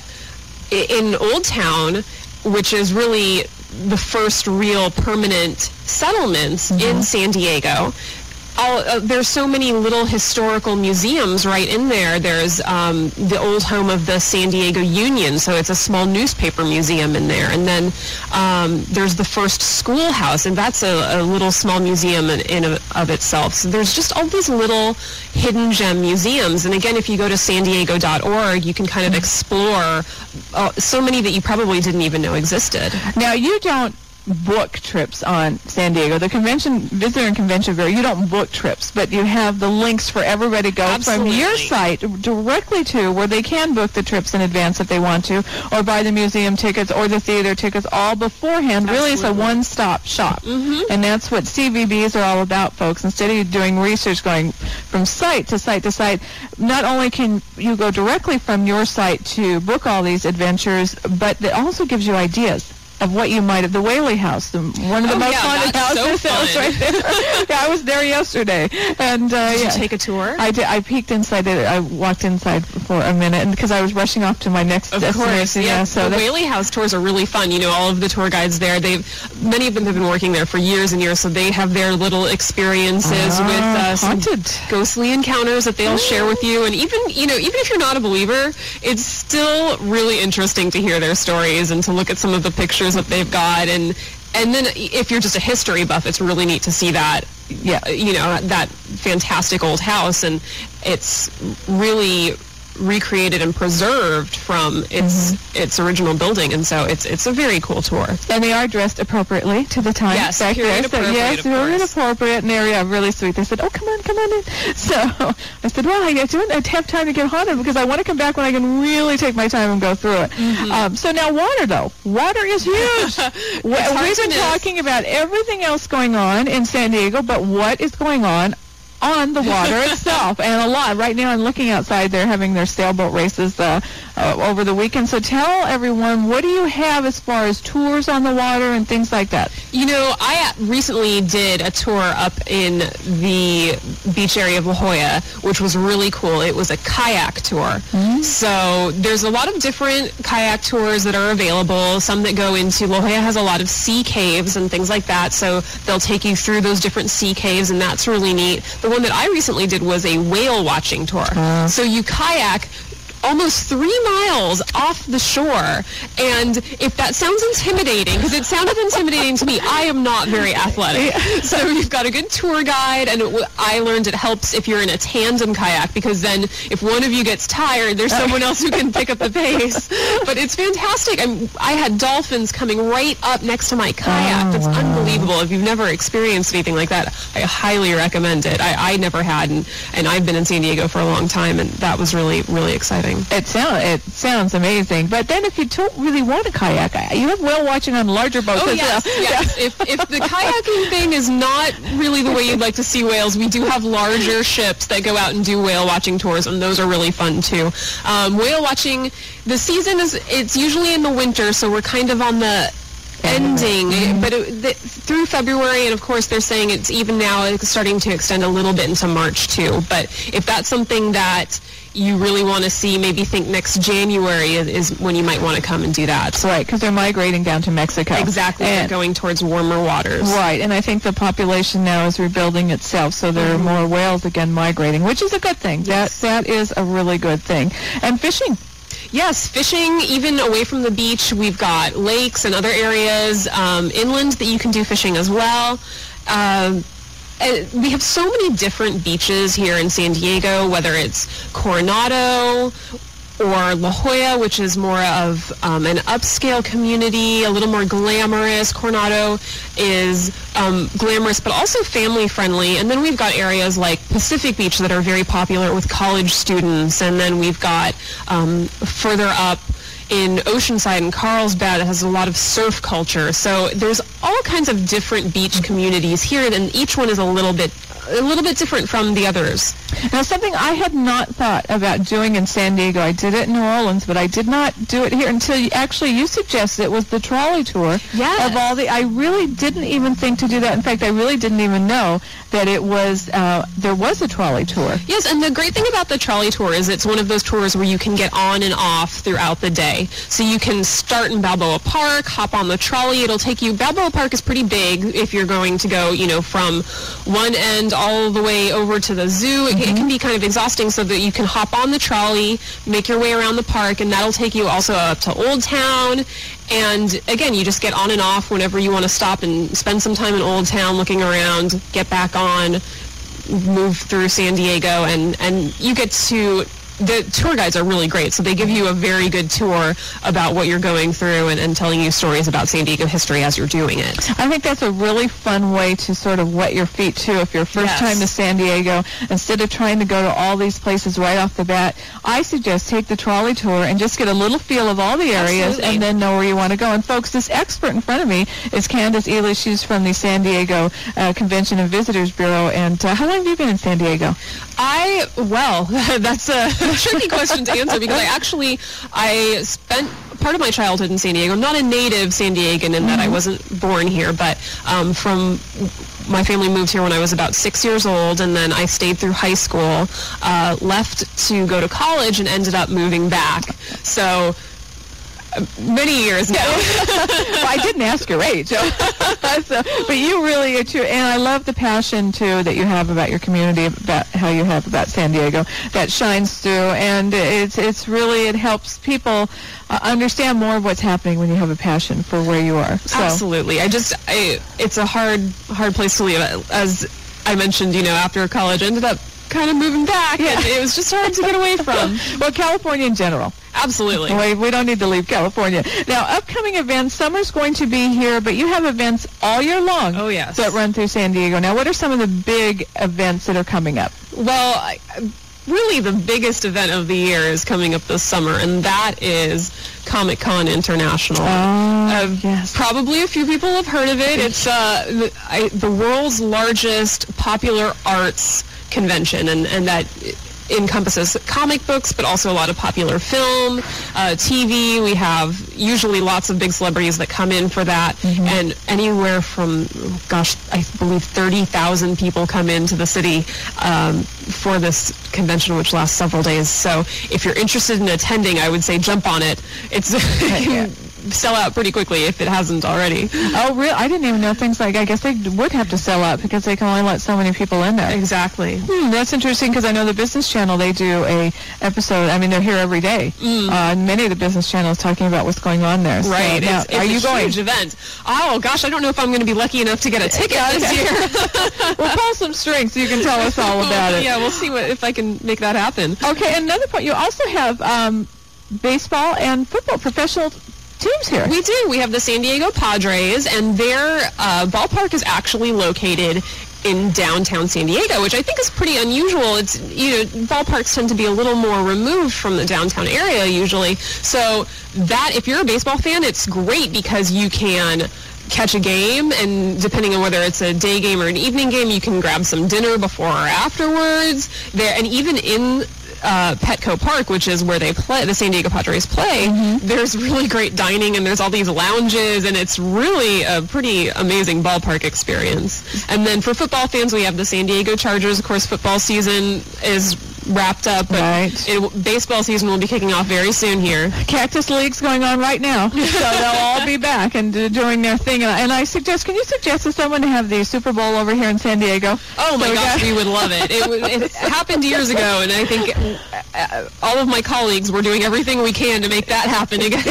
in Old Town, which is really the first real permanent settlements in San Diego. there's so many little historical museums right in there. There's the old home of the San Diego Union, so it's a small newspaper museum in there. And then there's the first schoolhouse, and that's a little small museum in of itself. So there's just all these little hidden gem museums. And again, if you go to sandiego.org, you can kind of explore so many that you probably didn't even know existed. Now, you don't book trips on San Diego. The Visitor and Convention Bureau, you don't book trips, but you have the links for everybody to go from your site directly to where they can book the trips in advance if they want to, or buy the museum tickets or the theater tickets all beforehand. Really, it's a one-stop shop. And that's what CVBs are all about, folks. Instead of doing research going from site to site to site, not only can you go directly from your site to book all these adventures, but it also gives you ideas of what you might have. The Whaley House, one of the most haunted houses. So fun. Right there. Yeah, I was there yesterday. And did you take a tour? I did. I peeked inside it. I walked inside for a minute, and because I was rushing off to my next destination. Yeah. So the Whaley House tours are really fun. You know, all of the tour guides there, many of them have been working there for years and years, so they have their little experiences with some ghostly encounters that they'll share with you. And even if you're not a believer, it's still really interesting to hear their stories and to look at some of the pictures that they've got, and then if you're just a history buff, it's really neat to see that, that fantastic old house, and it's really recreated and preserved from its original building, and so it's a very cool tour. And they are dressed appropriately to the time. Yes, period appropriate, and they're really sweet. They said, "Oh, come on in." So I said, "Well, I don't have time to get haunted because I want to come back when I can really take my time and go through it." So now water, though. Water is huge. We've been talking about everything else going on in San Diego, but what is going on the water itself? And a lot. Right now I'm looking outside. They're having their sailboat races over the weekend. So tell everyone, what do you have as far as tours on the water and things like that? You know, I recently did a tour up in the beach area of La Jolla, which was really cool. It was a kayak tour. So there's a lot of different kayak tours that are available. Some that go into La Jolla has a lot of sea caves and things like that. So they'll take you through those different sea caves, and that's really neat. The one that I recently did was a whale watching tour. So you kayak almost 3 miles off the shore, and if that sounds intimidating, because it sounded intimidating to me, I am not very athletic. So you've got a good tour guide, and I learned it helps if you're in a tandem kayak, because then if one of you gets tired, there's someone else who can pick up the pace. But it's fantastic. I had dolphins coming right up next to my kayak. It's unbelievable. If you've never experienced anything like that, I highly recommend it. I never had, and I've been in San Diego for a long time, and that was really, really exciting. It sounds amazing. But then if you don't really want a kayak, you have whale watching on larger boats as well. Yes. If the kayaking thing is not really the way you'd like to see whales, we do have larger ships that go out and do whale watching tours, and those are really fun too. Whale watching, the season it's usually in the winter, so we're kind of on the ending, but through February, and of course they're saying it's even now it's starting to extend a little bit into March too. But if that's something that you really want to see, maybe think next January is when you might want to come and do that. Right, because they're migrating down to Mexico. Exactly, they're going towards warmer waters. Right, and I think the population now is rebuilding itself, so there are more whales again migrating, which is a good thing. Yes. That is a really good thing. And fishing. Yes, fishing, even away from the beach, we've got lakes and other areas inland that you can do fishing as well. We have so many different beaches here in San Diego, whether it's Coronado or La Jolla, which is more of an upscale community, a little more glamorous. Coronado is glamorous, but also family-friendly. And then we've got areas like Pacific Beach that are very popular with college students. And then we've got further up in Oceanside and Carlsbad that has a lot of surf culture. So there's all kinds of different beach communities here, and each one is a little bit different from the others. Now, something I had not thought about doing in San Diego, I did it in New Orleans, but I did not do it here until you suggested it was the trolley tour. Yes. Of all I really didn't even think to do that. In fact, I really didn't even know that it was there was a trolley tour. Yes, and the great thing about the trolley tour is it's one of those tours where you can get on and off throughout the day. So you can start in Balboa Park, hop on the trolley. It'll take you. Balboa Park is pretty big if you're going to go, from one end around all the way over to the zoo. It can be kind of exhausting, so that you can hop on the trolley, make your way around the park, and that'll take you also up to Old Town. And again, you just get on and off whenever you want to stop and spend some time in Old Town looking around, get back on, move through San Diego, and you get to... The tour guides are really great, so they give you a very good tour about what you're going through and telling you stories about San Diego history as you're doing it. I think that's a really fun way to sort of wet your feet, too. If you're first time to San Diego, instead of trying to go to all these places right off the bat, I suggest take the trolley tour and just get a little feel of all the areas and then know where you want to go. And, folks, this expert in front of me is Candace Ely. She's from the San Diego Convention and Visitors Bureau. And how long have you been in San Diego? That's a tricky question to answer, because I spent part of my childhood in San Diego. I'm not a native San Diegan in that I wasn't born here, but from my family moved here when I was about 6 years old, and then I stayed through high school, left to go to college, and ended up moving back. So many years now. Well, I didn't ask your age. But you really are true. And I love the passion, too, that you have about your community, about how you have about San Diego. That shines through. And it's really, it helps people understand more of what's happening when you have a passion for where you are. So. Absolutely. It's a hard place to live. As I mentioned, after college, I ended up kind of moving back, and it was just hard to get away from. Well, California in general. Absolutely. We don't need to leave California. Now, upcoming events, summer's going to be here, but you have events all year long. Oh, yes. That run through San Diego. Now, what are some of the big events that are coming up? Well, really the biggest event of the year is coming up this summer, and that is Comic-Con International. Yes. Probably a few people have heard of it. It's the world's largest popular arts convention, and that encompasses comic books, but also a lot of popular film, TV. We have usually lots of big celebrities that come in for that, and anywhere from, I believe 30,000 people come into the city for this convention, which lasts several days. So if you're interested in attending, I would say jump on it. It can sell out pretty quickly if it hasn't already. Oh, really? I didn't even know things like, I guess they would have to sell out because they can only let so many people in there. Exactly. That's interesting, because I know the Business Channel, they do a episode, they're here every day. Many of the Business Channels talking about what's going on there. Right. So, now, it's are you a going? huge event. Oh, gosh, I don't know if I'm going to be lucky enough to get a ticket this year. We'll pull some strings so you can tell us all about it. Yeah, we'll see if I can make that happen. Okay, another point, you also have baseball and football professional teams here. We do. We have the San Diego Padres, and their ballpark is actually located in downtown San Diego, which I think is pretty unusual. It's, ballparks tend to be a little more removed from the downtown area usually. So that, if you're a baseball fan, it's great because you can catch a game, and depending on whether it's a day game or an evening game, you can grab some dinner before or afterwards. And even in Petco Park, which is where they play, the San Diego Padres play, there's really great dining, and there's all these lounges, and it's really a pretty amazing ballpark experience. And then for football fans, we have the San Diego Chargers. Of course, football season is wrapped up, but baseball season will be kicking off very soon here. Cactus League's going on right now, so they'll all be back and doing their thing. And I suggest, can you suggest to someone to have the Super Bowl over here in San Diego? Oh my gosh, we would love it. It happened years ago, and I think all of my colleagues were doing everything we can to make that happen again.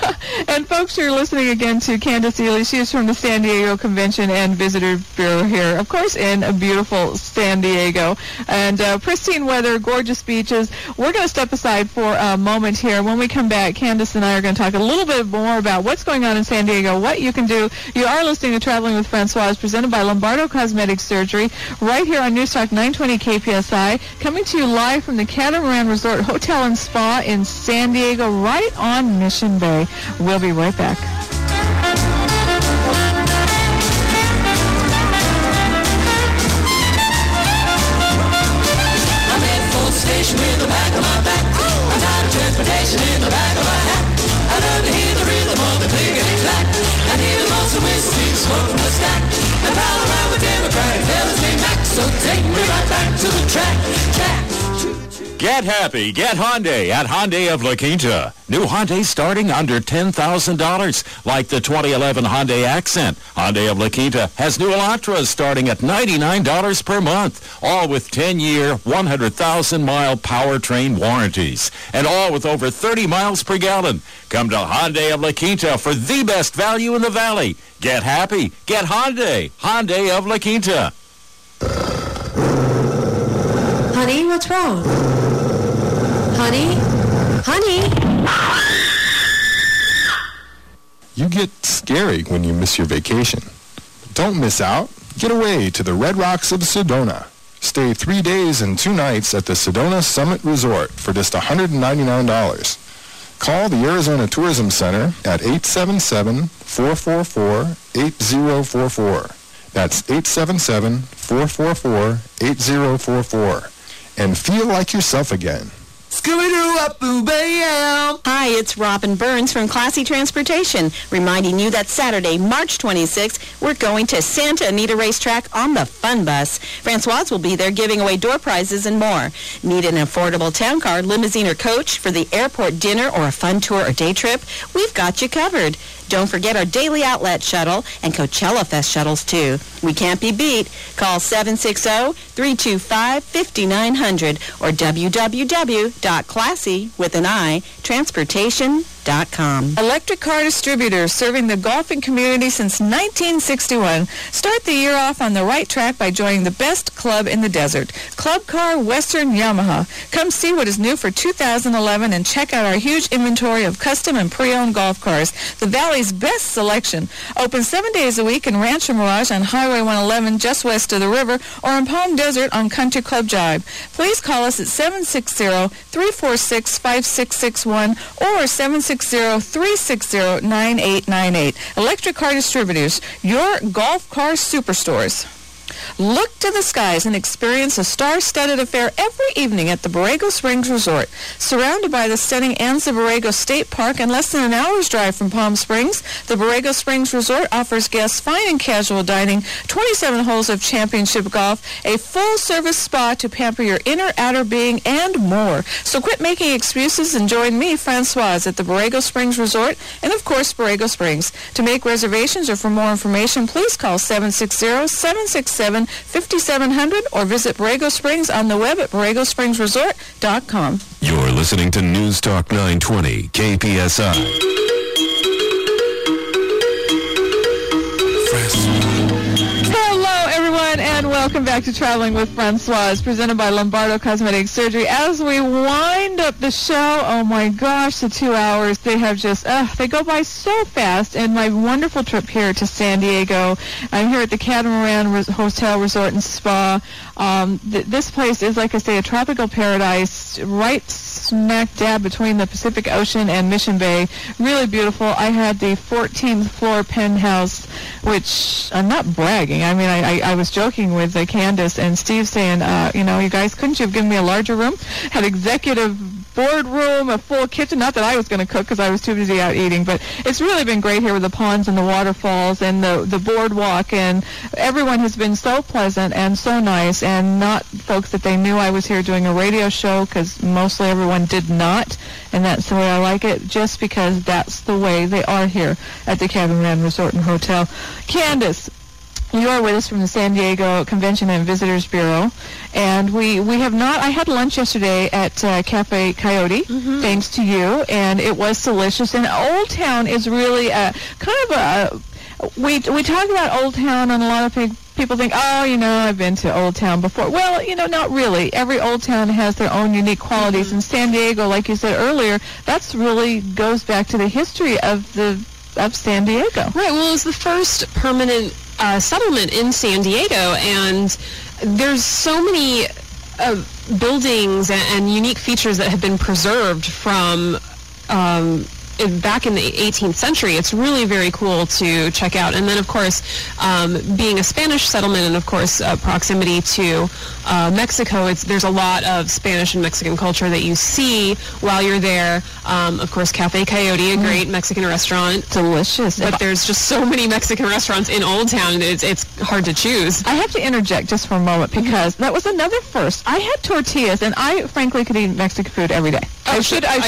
And folks, you're listening again to Candace Ely. She is from the San Diego Convention and Visitor Bureau here, of course, in a beautiful San Diego. And pristine weather, gorgeous beaches. We're going to step aside for a moment here. When we come back, Candace and I are going to talk a little bit more about what's going on in San Diego, what you can do. You are listening to Traveling with Francoise, presented by Lombardo Cosmetic Surgery, right here on News Talk 920 KPSI, coming to you live from the Catamaran Resort Hotel and Spa in San Diego, right on Mission Bay. We'll be right back. Station in the back of my back. I'm tired of transportation in the back of my hat. I love to hear the rhythm of the clickety-clack. I hear the lonesome whiskey smoke from the stack. And prowl around with Democratic fellas named Mac. So take me right back to the track. Get happy, get Hyundai at Hyundai of La Quinta. New Hyundai starting under $10,000, like the 2011 Hyundai Accent. Hyundai of La Quinta has new Elantras starting at $99 per month, all with 10-year, 100,000-mile powertrain warranties, and all with over 30 miles per gallon. Come to Hyundai of La Quinta for the best value in the valley. Get happy, get Hyundai. Hyundai of La Quinta. Honey, what's wrong? Honey? Honey? You get scary when you miss your vacation. Don't miss out. Get away to the Red Rocks of Sedona. Stay 3 days and 2 nights at the Sedona Summit Resort for just $199. Call the Arizona Tourism Center at 877-444-8044. That's 877-444-8044. And feel like yourself again. Hi, it's Robin Burns from Classy Transportation, reminding you that Saturday, March 26th, we're going to Santa Anita Racetrack on the Fun Bus. Francoise will be there giving away door prizes and more. Need an affordable town car, limousine, or coach for the airport dinner or a fun tour or day trip? We've got you covered. Don't forget our daily outlet shuttle and Coachella Fest shuttles, too. We can't be beat. Call 760-325-5900 or www.classy.transportation.com. Electric Car Distributors, serving the golfing community since 1961. Start the year off on the right track by joining the best club in the desert, Club Car Western Yamaha. Come see what is new for 2011 and check out our huge inventory of custom and pre-owned golf cars. The Valley's best selection. Open 7 days a week in Rancho Mirage on Highway 111 just west of the river, or in Palm Desert on Country Club Drive. Please call us at 760-346-5661 or 760-360-9898. Electric Car Distributors, your golf car superstores. Look to the skies and experience a star-studded affair every evening at the Borrego Springs Resort. Surrounded by the stunning Anza Borrego State Park and less than an hour's drive from Palm Springs, the Borrego Springs Resort offers guests fine and casual dining, 27 holes of championship golf, a full-service spa to pamper your inner, outer being, and more. So quit making excuses and join me, Francoise, at the Borrego Springs Resort and, of course, Borrego Springs. To make reservations or for more information, please call 760-767-5700 or visit Borrego Springs on the web at borregospringsresort.com. You're listening to News Talk 920, KPSI. Hello, everyone, and welcome back to Traveling with Francoise, presented by Lombardo Cosmetic Surgery. As we wind up the show, oh my gosh, the 2 hours, they have just, they go by so fast. And my wonderful trip here to San Diego, I'm here at the Catamaran Hotel Resort and Spa. This place is, like I say, a tropical paradise, right smack dab between the Pacific Ocean and Mission Bay. Really beautiful. I had the 14th floor penthouse, which I'm not bragging. I mean, I was joking with Candace and Steve saying, you guys, couldn't you have given me a larger room? Had executive boardroom, a full kitchen. Not that I was going to cook because I was too busy out eating, but it's really been great here with the ponds and the waterfalls and the boardwalk, and everyone has been so pleasant and so nice, and not folks that they knew I was here doing a radio show, because mostly everyone did not, and that's the way I like it, just because that's the way they are here at the Catamaran Resort and Hotel. Candace, you are with us from the San Diego Convention and Visitors Bureau, and we have not. I had lunch yesterday at Cafe Coyote, thanks to you, and it was delicious. And Old Town is really we talk about Old Town, and a lot of people think, I've been to Old Town before. Well, not really. Every Old Town has their own unique qualities, and San Diego, like you said earlier, that's really goes back to the history of San Diego. Right. Well, it was the first permanent settlement in San Diego, and there's so many buildings and unique features that have been preserved from back in the 18th century. It's really very cool to check out. And then, of course, being a Spanish settlement and, of course, proximity to Mexico, there's a lot of Spanish and Mexican culture that you see while you're there. Of course, Cafe Coyote, a great Mexican restaurant. Delicious. But there's just so many Mexican restaurants in Old Town, it's hard to choose. I have to interject just for a moment because that was another first. I had tortillas, and I frankly could eat Mexican food every day. I should have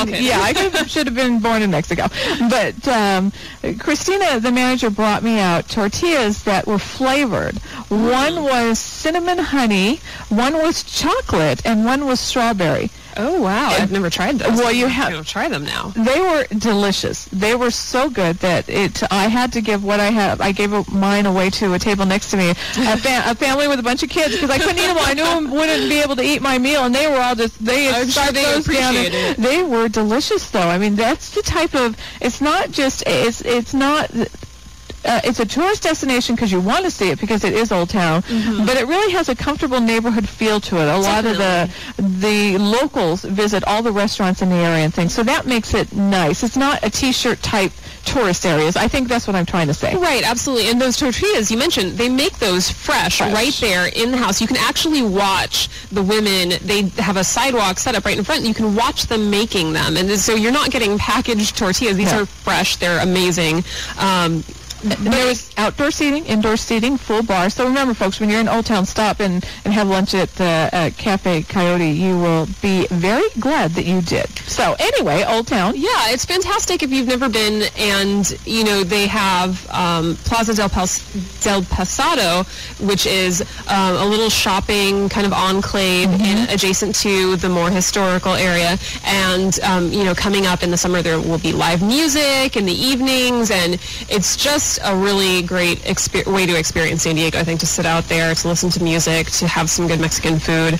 been born in Mexico. But Christina, the manager, brought me out tortillas that were flavored. One was cinnamon honey, one was chocolate, and one was strawberry. Oh, wow. I've never tried those. Well, you have to try them now. They were delicious. They were so good that I had to give what I had. I gave mine away to a table next to me, a family with a bunch of kids, because I couldn't eat them all. I knew I wouldn't be able to eat my meal, and they were all just, I'm sure they appreciated it. They were delicious, though. I mean, that's the type of, it's not just, it's not... it's a tourist destination because you want to see it because it is Old Town, but it really has a comfortable neighborhood feel to it. A lot of the locals visit all the restaurants in the area and things, so that makes it nice. It's not a T-shirt type tourist areas. I think that's what I'm trying to say. Right, absolutely. And those tortillas you mentioned, they make those fresh right there in the house. You can actually watch the women. They have a sidewalk set up right in front, and you can watch them making them. And so you're not getting packaged tortillas. These are fresh. They're amazing. There's outdoor seating, indoor seating, full bar. So remember, folks, when you're in Old Town, stop and have lunch at the Cafe Coyote. You will be very glad that you did. So anyway, Old Town. Yeah, it's fantastic if you've never been. And, they have Plaza del Pasado, which is a little shopping kind of enclave adjacent to the more historical area. And, coming up in the summer, there will be live music in the evenings. And it's just a really great way to experience San Diego, I think, to sit out there, to listen to music, to have some good Mexican food.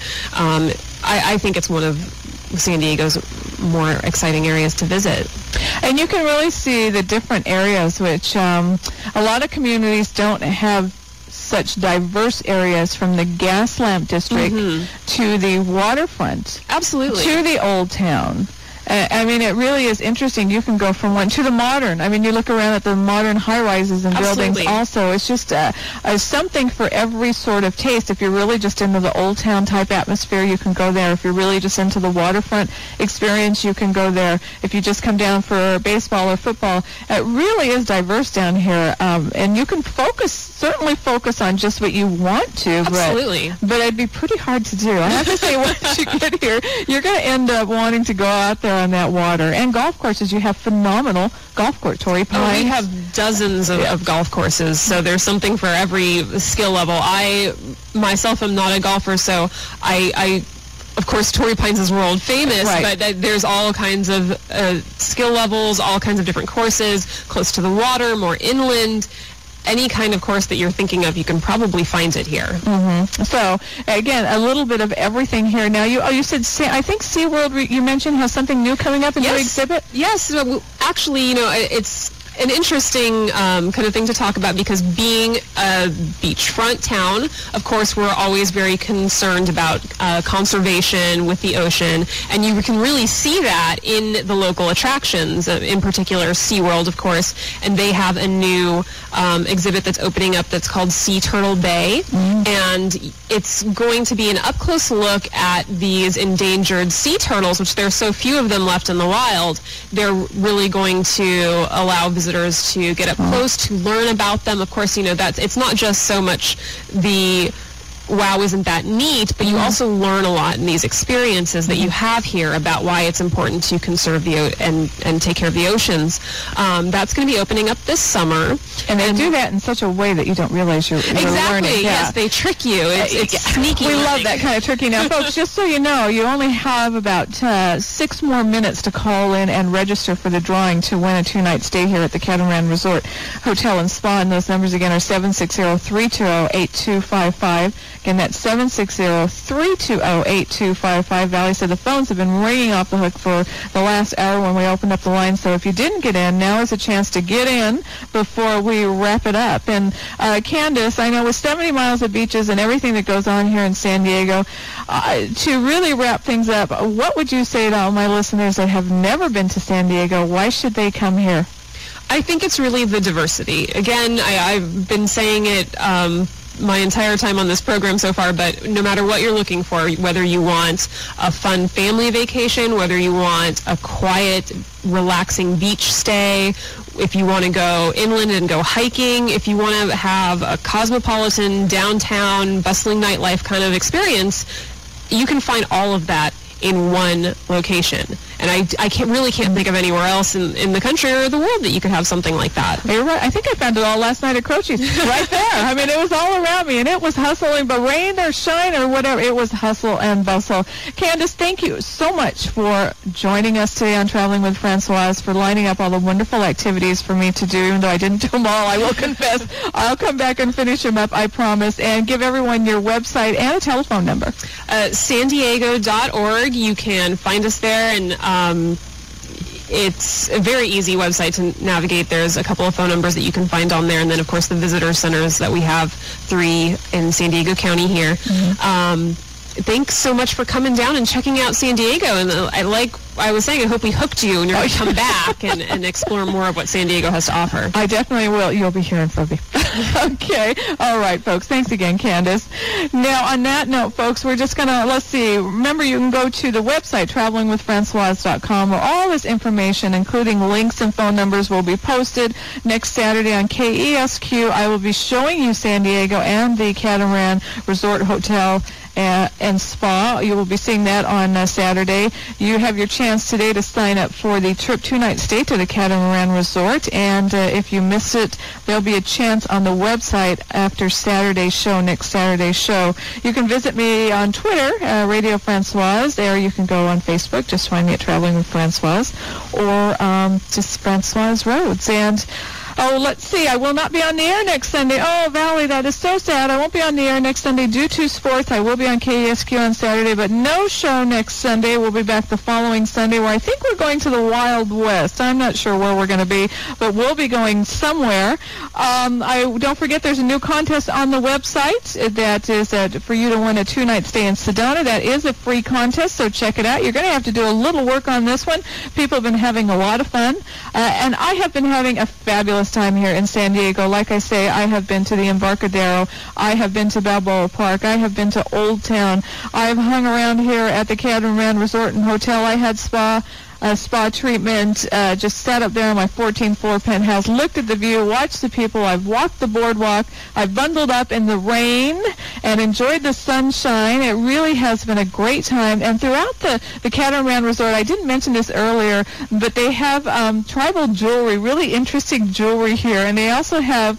I think it's one of San Diego's more exciting areas to visit. And you can really see the different areas, which a lot of communities don't have such diverse areas, from the Gaslamp District to the waterfront. Absolutely. To the Old Town. I mean, it really is interesting. You can go from one to the modern. I mean, you look around at the modern high-rises and buildings also. It's just something for every sort of taste. If you're really just into the Old Town type atmosphere, you can go there. If you're really just into the waterfront experience, you can go there. If you just come down for baseball or football, it really is diverse down here. And you can certainly focus on just what you want to. Absolutely. But it'd be pretty hard to do. I have to say, once you get here, you're going to end up wanting to go out there on that water. And golf courses, you have phenomenal golf court. Torrey Pines. We have dozens of golf courses, so there's something for every skill level. I myself am not a golfer, so I of course, Torrey Pines is world famous, but there's all kinds of skill levels, all kinds of different courses, close to the water, more inland. Any kind of course that you're thinking of, you can probably find it here. So, again, a little bit of everything here. Now, you said, I think SeaWorld, you mentioned, has something new coming up, a new exhibit? Yes. So, actually, it's an interesting kind of thing to talk about, because being a beachfront town, of course, we're always very concerned about conservation with the ocean, and you can really see that in the local attractions, in particular SeaWorld, of course, and they have a new exhibit that's opening up that's called Sea Turtle Bay, and it's going to be an up-close look at these endangered sea turtles, which there are so few of them left in the wild. They're really going to allow visitors to get up close, to learn about them. Of course, it's not just so much the wow, isn't that neat, but you also learn a lot in these experiences that you have here about why it's important to conserve and take care of the oceans. That's going to be opening up this summer. And they do that in such a way that you don't realize you're learning. Exactly, yes, they trick you. It's sneaky. We love that kind of tricking. Now, folks, just so you know, you only have about 6 more minutes to call in and register for the drawing to win a 2-night stay here at the Catamaran Resort Hotel and Spa, and those numbers again are 760-320-8255. Again, that's 760-320-8255. Valley said the phones have been ringing off the hook for the last hour when we opened up the line. So if you didn't get in, now is a chance to get in before we wrap it up. And Candace, I know with 70 miles of beaches and everything that goes on here in San Diego, to really wrap things up, what would you say to all my listeners that have never been to San Diego? Why should they come here? I think it's really the diversity. Again, I've been saying it my entire time on this program so far, but no matter what you're looking for, whether you want a fun family vacation, whether you want a quiet, relaxing beach stay, if you want to go inland and go hiking, if you want to have a cosmopolitan, downtown, bustling nightlife kind of experience, you can find all of that in one location. And I can't think of anywhere else in the country or the world that you could have something like that. You're right. I think I found it all last night at Croce's. Right there. I mean, it was all around me, and it was hustling, but rain or shine or whatever, it was hustle and bustle. Candace, thank you so much for joining us today on Traveling with Francoise, for lining up all the wonderful activities for me to do, even though I didn't do them all. I will confess. I'll come back and finish them up, I promise, and give everyone your website and a telephone number. Sandiego.org. You can find us there, and it's a very easy website to navigate. There's a couple of phone numbers that you can find on there, and then, of course, the visitor centers that we have, 3 in San Diego County here. Thanks so much for coming down and checking out San Diego. And like I was saying, I hope we hooked you and you're going to come back and explore more of what San Diego has to offer. I definitely will. You'll be hearing from me. Okay. All right, folks. Thanks again, Candace. Now, on that note, folks, we're just going to, let's see. Remember, you can go to the website, travelingwithfrancoise.com, where all this information, including links and phone numbers, will be posted. Next Saturday on KESQ, I will be showing you San Diego and the Catamaran Resort Hotel and Spa. You will be seeing that on Saturday. You have your chance today to sign up for the trip 2-night stay to the Catamaran Resort, and if you missed it, there'll be a chance on the website after Saturday's show, next Saturday's show. You can visit me on Twitter, Radio Francoise, or you can go on Facebook, just find me at Traveling with Francoise, or just Francoise Rhodes. And oh, let's see. I will not be on the air next Sunday. Oh, Valley, that is so sad. I won't be on the air next Sunday due to sports. I will be on KESQ on Saturday, but no show next Sunday. We'll be back the following Sunday, where I think we're going to the Wild West. I'm not sure where we're going to be, but we'll be going somewhere. Don't forget, there's a new contest on the website that is for you to win a 2-night stay in Sedona. That is a free contest, so check it out. You're going to have to do a little work on this one. People have been having a lot of fun, and I have been having a fabulous time here in San Diego. Like I say, I have been to the Embarcadero. I have been to Balboa Park. I have been to Old Town. I've hung around here at the Catamaran Resort and Hotel. I had spa treatment, just sat up there on my 14th floor penthouse, looked at the view, watched the people. I've walked the boardwalk. I've bundled up in the rain and enjoyed the sunshine. It really has been a great time. And throughout the Catamaran Resort, I didn't mention this earlier, but they have tribal jewelry, really interesting jewelry here. And they also have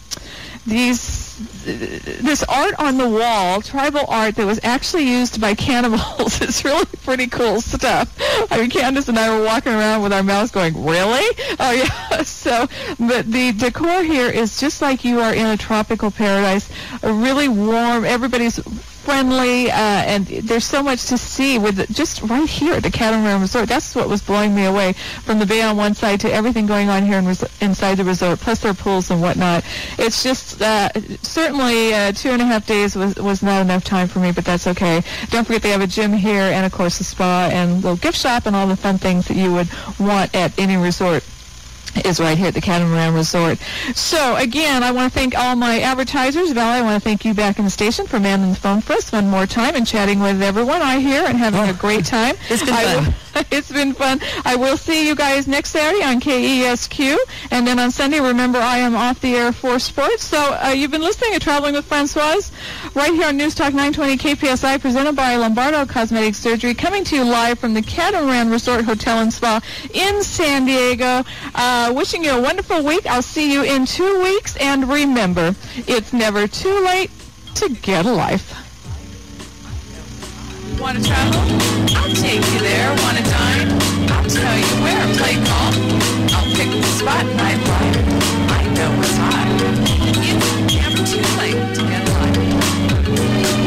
this art on the wall, tribal art that was actually used by cannibals. It's really pretty cool stuff. I mean, Candace and I were walking around with our mouths going, really? Oh, yeah. So, but the decor here is just like you are in a tropical paradise, really warm. Everybody's friendly, and there's so much to see with just right here at the Catamaran Resort. That's what was blowing me away, from the bay on one side to everything going on here inside the resort, plus their pools and whatnot. It's just certainly 2.5 days was not enough time for me, but that's okay. Don't forget they have a gym here and, of course, a spa and little gift shop and all the fun things that you would want at any resort is right here at the Catamaran Resort. So, again, I want to thank all my advertisers. Valerie, I want to thank you back in the station for manning the phone for us one more time and chatting with everyone I hear and having a great time. It's been fun. It's been fun. I will see you guys next Saturday on KESQ, and then on Sunday, remember, I am off the air for sports. So you've been listening to Traveling with Francoise right here on News Talk 920 KPSI, presented by Lombardo Cosmetic Surgery, coming to you live from the Catamaran Resort Hotel and Spa in San Diego. Wishing you a wonderful week. I'll see you in 2 weeks, and remember, it's never too late to get a life. Want to travel? I'll take you there. Want to dine? I'll tell you where. Play golf? I'll pick the spot. Nightlife? I know what's hot. It's never too late to get a life.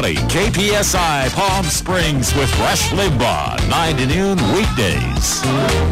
Valley, KPSI Palm Springs with Rush Limbaugh, 9 to noon weekdays.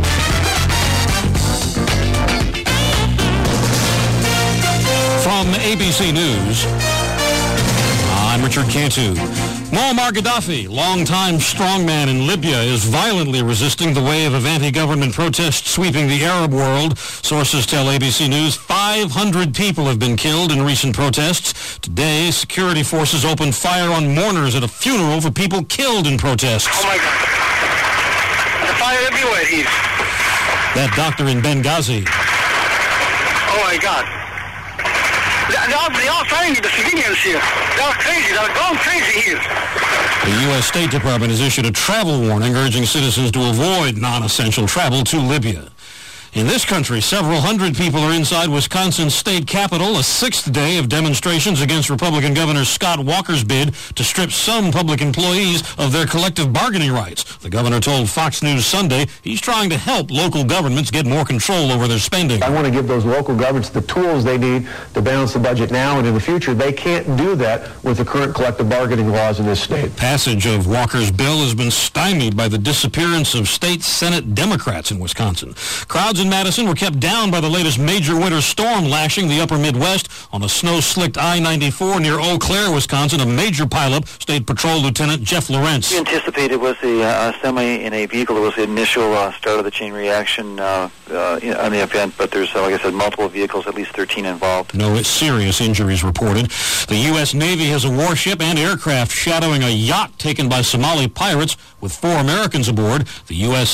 From ABC News, I'm Richard Cantu. Muammar Gaddafi, longtime strongman in Libya, is violently resisting the wave of anti-government protests sweeping the Arab world. Sources tell ABC News 500 people have been killed in recent protests. Today, security forces opened fire on mourners at a funeral for people killed in protests. Oh, my God. The fire everywhere here. That doctor in Benghazi. Oh, my God. They all fighting the civilians here. They're crazy. They're going crazy here. The U.S. State Department has issued a travel warning urging citizens to avoid non-essential travel to Libya. In this country, several hundred people are inside Wisconsin's state capitol, a sixth day of demonstrations against Republican Governor Scott Walker's bid to strip some public employees of their collective bargaining rights. The governor told Fox News Sunday he's trying to help local governments get more control over their spending. I want to give those local governments the tools they need to balance the budget now and in the future. They can't do that with the current collective bargaining laws in this state. Passage of Walker's bill has been stymied by the disappearance of state Senate Democrats in Wisconsin. Crowds in Madison were kept down by the latest major winter storm lashing the upper Midwest. On a snow-slicked I-94 near Eau Claire, Wisconsin, a major pileup, State Patrol Lieutenant Jeff Lawrence. We anticipated was a semi in a vehicle. It was the initial start of the chain reaction on the event, but there's, like I said, multiple vehicles, at least 13 involved. No serious injuries reported. The U.S. Navy has a warship and aircraft shadowing a yacht taken by Somali pirates with 4 Americans aboard. The U.S.